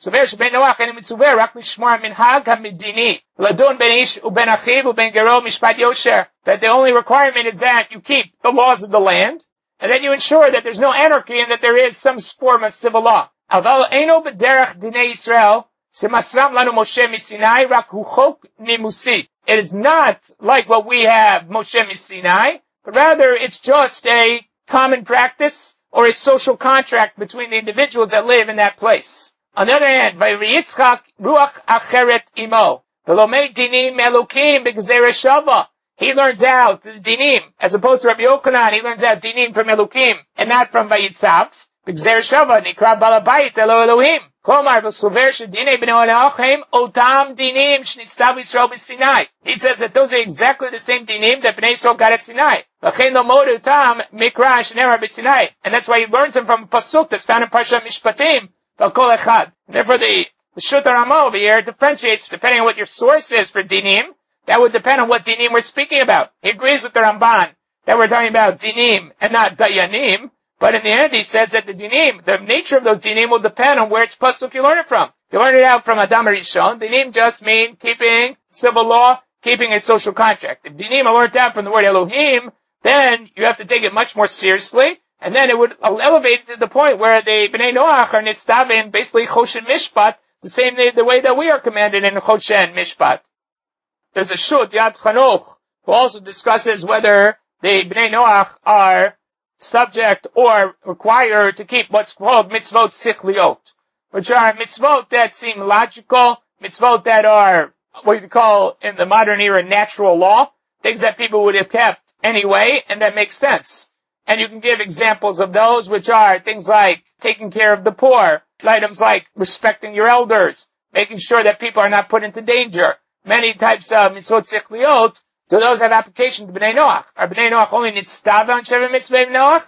סובר שבן נוח אין מצווה רק לשמור המנהג המדיני, לדון בין איש ובין אחיו ובין גרו משפט יושר, that the only requirement is that you keep the laws of the land, and then you ensure that there's no anarchy and that there is some form of civil law. אבל אינו בדרך דיני ישראל, שמסרם לנו משה מסיני, רק הוא חוק נימוסי. It is not like what we have Moshe Sinai, but rather it's just a common practice or a social contract between the individuals that live in that place. On the other hand, Vayitzchak ruach acheret imo, v'lomei dinim elokim b'gzera shava. He learns out the dinim, as opposed to Rabbi Yochanan, he learns out dinim from Elokim, and not from Vayitzav. B'gzera shava nikra balabayit elo Elohim. Klomar v'sover shedinei b'nei Elohim otam dinim shnitztav Yisrael b'Sinai. He says that those are exactly the same dinim that Bnei Yisrael got at Sinai. V'chein lo modu tam mikra shenera b'Sinai. And that's why he learns them from a pasuk that's found in Parshat Mishpatim. V'kol echad. Therefore the, the Shut Rama over here differentiates depending on what your source is for dinim. That would depend on what dinim we're speaking about. He agrees with the Ramban that we're talking about dinim and not dayanim. But in the end, he says that the dinim, the nature of those dinim will depend on which pasuk you learn it from. If you learn it out from Adam Rishon, dinim just mean keeping civil law, keeping a social contract. If dinim are learned out from the word Elohim, then you have to take it much more seriously, and then it would elevate it to the point where the Bnei Noach are nitztavim, basically Choshen Mishpat, the same the way that we are commanded in Choshen Mishpat. There's a Shut, Yad Chanoch, who also discusses whether the Bnei Noach are subject or required to keep what's called mitzvot sichliot, which are mitzvot that seem logical, mitzvot that are what you call in the modern era natural law, things that people would have kept anyway, and that makes sense. And you can give examples of those, which are things like taking care of the poor, items like respecting your elders, making sure that people are not put into danger. Many types of mitzvot sichliot. Do those have application to Bnei Noach? Are Bnei Noach only nitztav on Sheva Mitzvah Noach?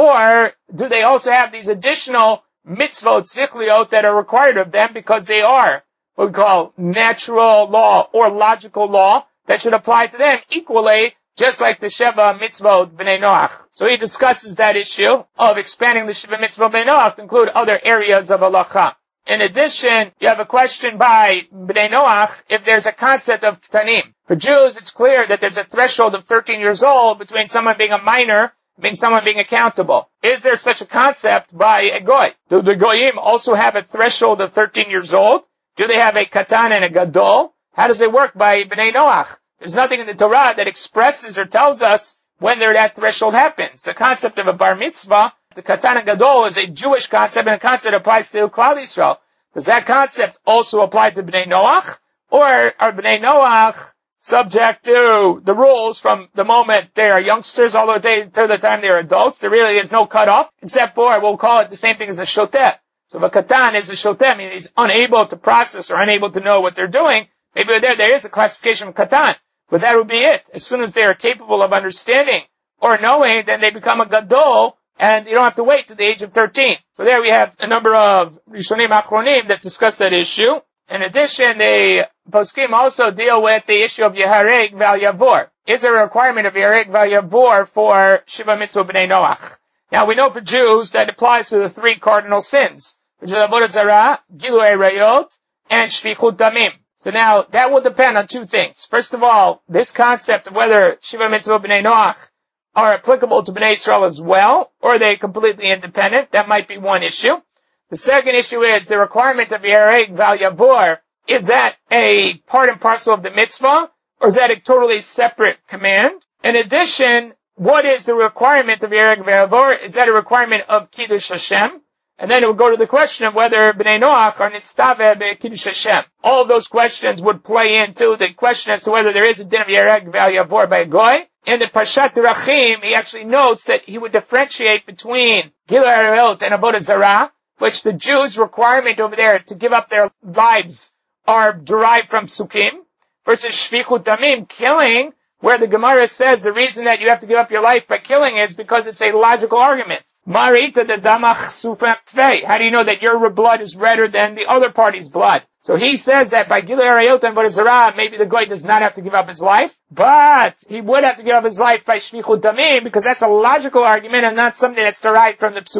Or do they also have these additional mitzvot, sichliot, that are required of them because they are what we call natural law or logical law that should apply to them equally, just like the Sheva Mitzvot Bnei Noach? So he discusses that issue of expanding the Sheva Mitzvot Bnei Noach to include other areas of halacha. In addition, you have a question by Bnei Noach if there's a concept of Ktanim. For Jews, it's clear that there's a threshold of thirteen years old between someone being a minor and being someone being accountable. Is there such a concept by a Goy? Do the Goyim also have a threshold of thirteen years old? Do they have a Katan and a Gadol? How does it work by Bnei Noach? There's nothing in the Torah that expresses or tells us when there that threshold happens. The concept of a Bar Mitzvah, the Katan and Gadol, is a Jewish concept, and a concept that applies to Klal Yisrael. Does that concept also apply to Bnei Noach? Or are Bnei Noach subject to the rules from the moment they are youngsters all the way to the time they are adults? There really is no cutoff, except for, we'll call it the same thing as a shoteh. So if a katan is a shoteh, meaning he's unable to process or unable to know what they're doing, maybe there, there is a classification of katan, but that would be it. As soon as they are capable of understanding or knowing, then they become a gadol, and you don't have to wait to the age of thirteen. So there we have a number of Rishonim Achronim that discuss that issue. In addition, the poskim also deal with the issue of Yehareg Val Yavor. Is there a requirement of Yehareg Val Yavor for Shiva Mitzvah B'nai Noach? Now we know for Jews that applies to the three cardinal sins, which are Avodah Zarah, Gilui Arayot, and Shfichut Damim. So now that will depend on two things. First of all, this concept of whether Shiva Mitzvah B'nai Noach are applicable to Bnei Israel as well, or are they completely independent? That might be one issue. The second issue is the requirement of Yehareg Val Yavor. Is that a part and parcel of the mitzvah, or is that a totally separate command? In addition, what is the requirement of Yehareg Val Yavor? Is that a requirement of Kiddush Hashem? And then it will go to the question of whether Bnei Noach are nitztaveh beKiddush Hashem. All of those questions would play into the question as to whether there is a din of Yehareg Val Yavor by a goy. In the Parshat Derachim, he actually notes that he would differentiate between Gilui Arayot and Avodah Zarah, which the Jews' requirement over there to give up their lives are derived from Sukkim, versus Shfichut Damim, killing, where the Gemara says the reason that you have to give up your life by killing is because it's a logical argument. Marita de damach sufem tvei. How do you know that your blood is redder than the other party's blood? So he says that by Gilui Arayot and Avodah Zarah, maybe the goy does not have to give up his life, but he would have to give up his life by Shfichut Damim, because that's a logical argument and not something that's derived from the Psukim.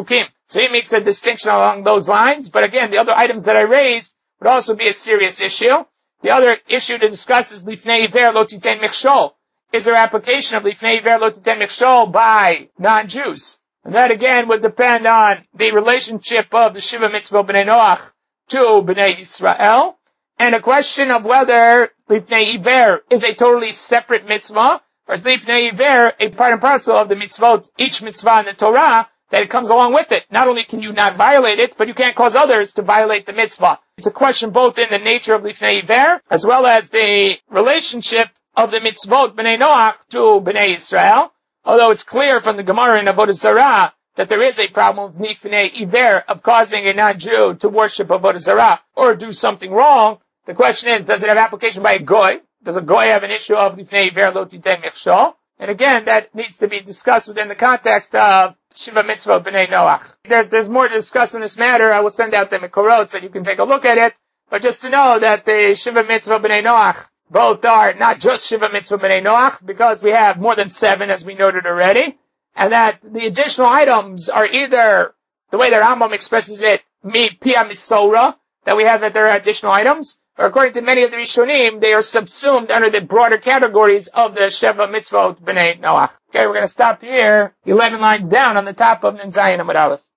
So he makes a distinction along those lines. But again, the other items that I raised would also be a serious issue. The other issue to discuss is Lifnei Iver Lo Titen Michshol. Is there application of Lifnei Iver Lo Titen Michshol by non-Jews? And that again would depend on the relationship of the Shiva Mitzvah B'nai Noach to B'nai Yisrael, and a question of whether Lifnei Iver is a totally separate mitzvah, or is Lifnei Iver a part and parcel of the mitzvot, each mitzvah in the Torah, that it comes along with it. Not only can you not violate it, but you can't cause others to violate the mitzvah. It's a question both in the nature of Lifnei Iver, as well as the relationship of the mitzvot B'nai Noach to B'nai Yisrael. Although it's clear from the Gemara in Avodah Zarah that there is a problem of Lifnei Iver, of causing a non-Jew to worship Avodah Zarah or do something wrong. The question is, does it have application by a goy? Does a goy have an issue of Lifnei Iver Lo Titen Michshol? And again, that needs to be discussed within the context of Shiva Mitzvah B'nai Noach. There's, there's more to discuss in this matter. I will send out the Mekorot so you can take a look at it. But just to know that the Shiva Mitzvah B'nai Noach both are not just Shiva Mitzvah B'nai Noach, because we have more than seven, as we noted already, and that the additional items are either, the way the Rambam expresses it, mi pia misora, that we have that there are additional items, or according to many of the Rishonim, they are subsumed under the broader categories of the Shiva Mitzvah B'nai Noach. Okay, we're going to stop here, eleven lines down on the top of Nun Zayin Amud Aleph.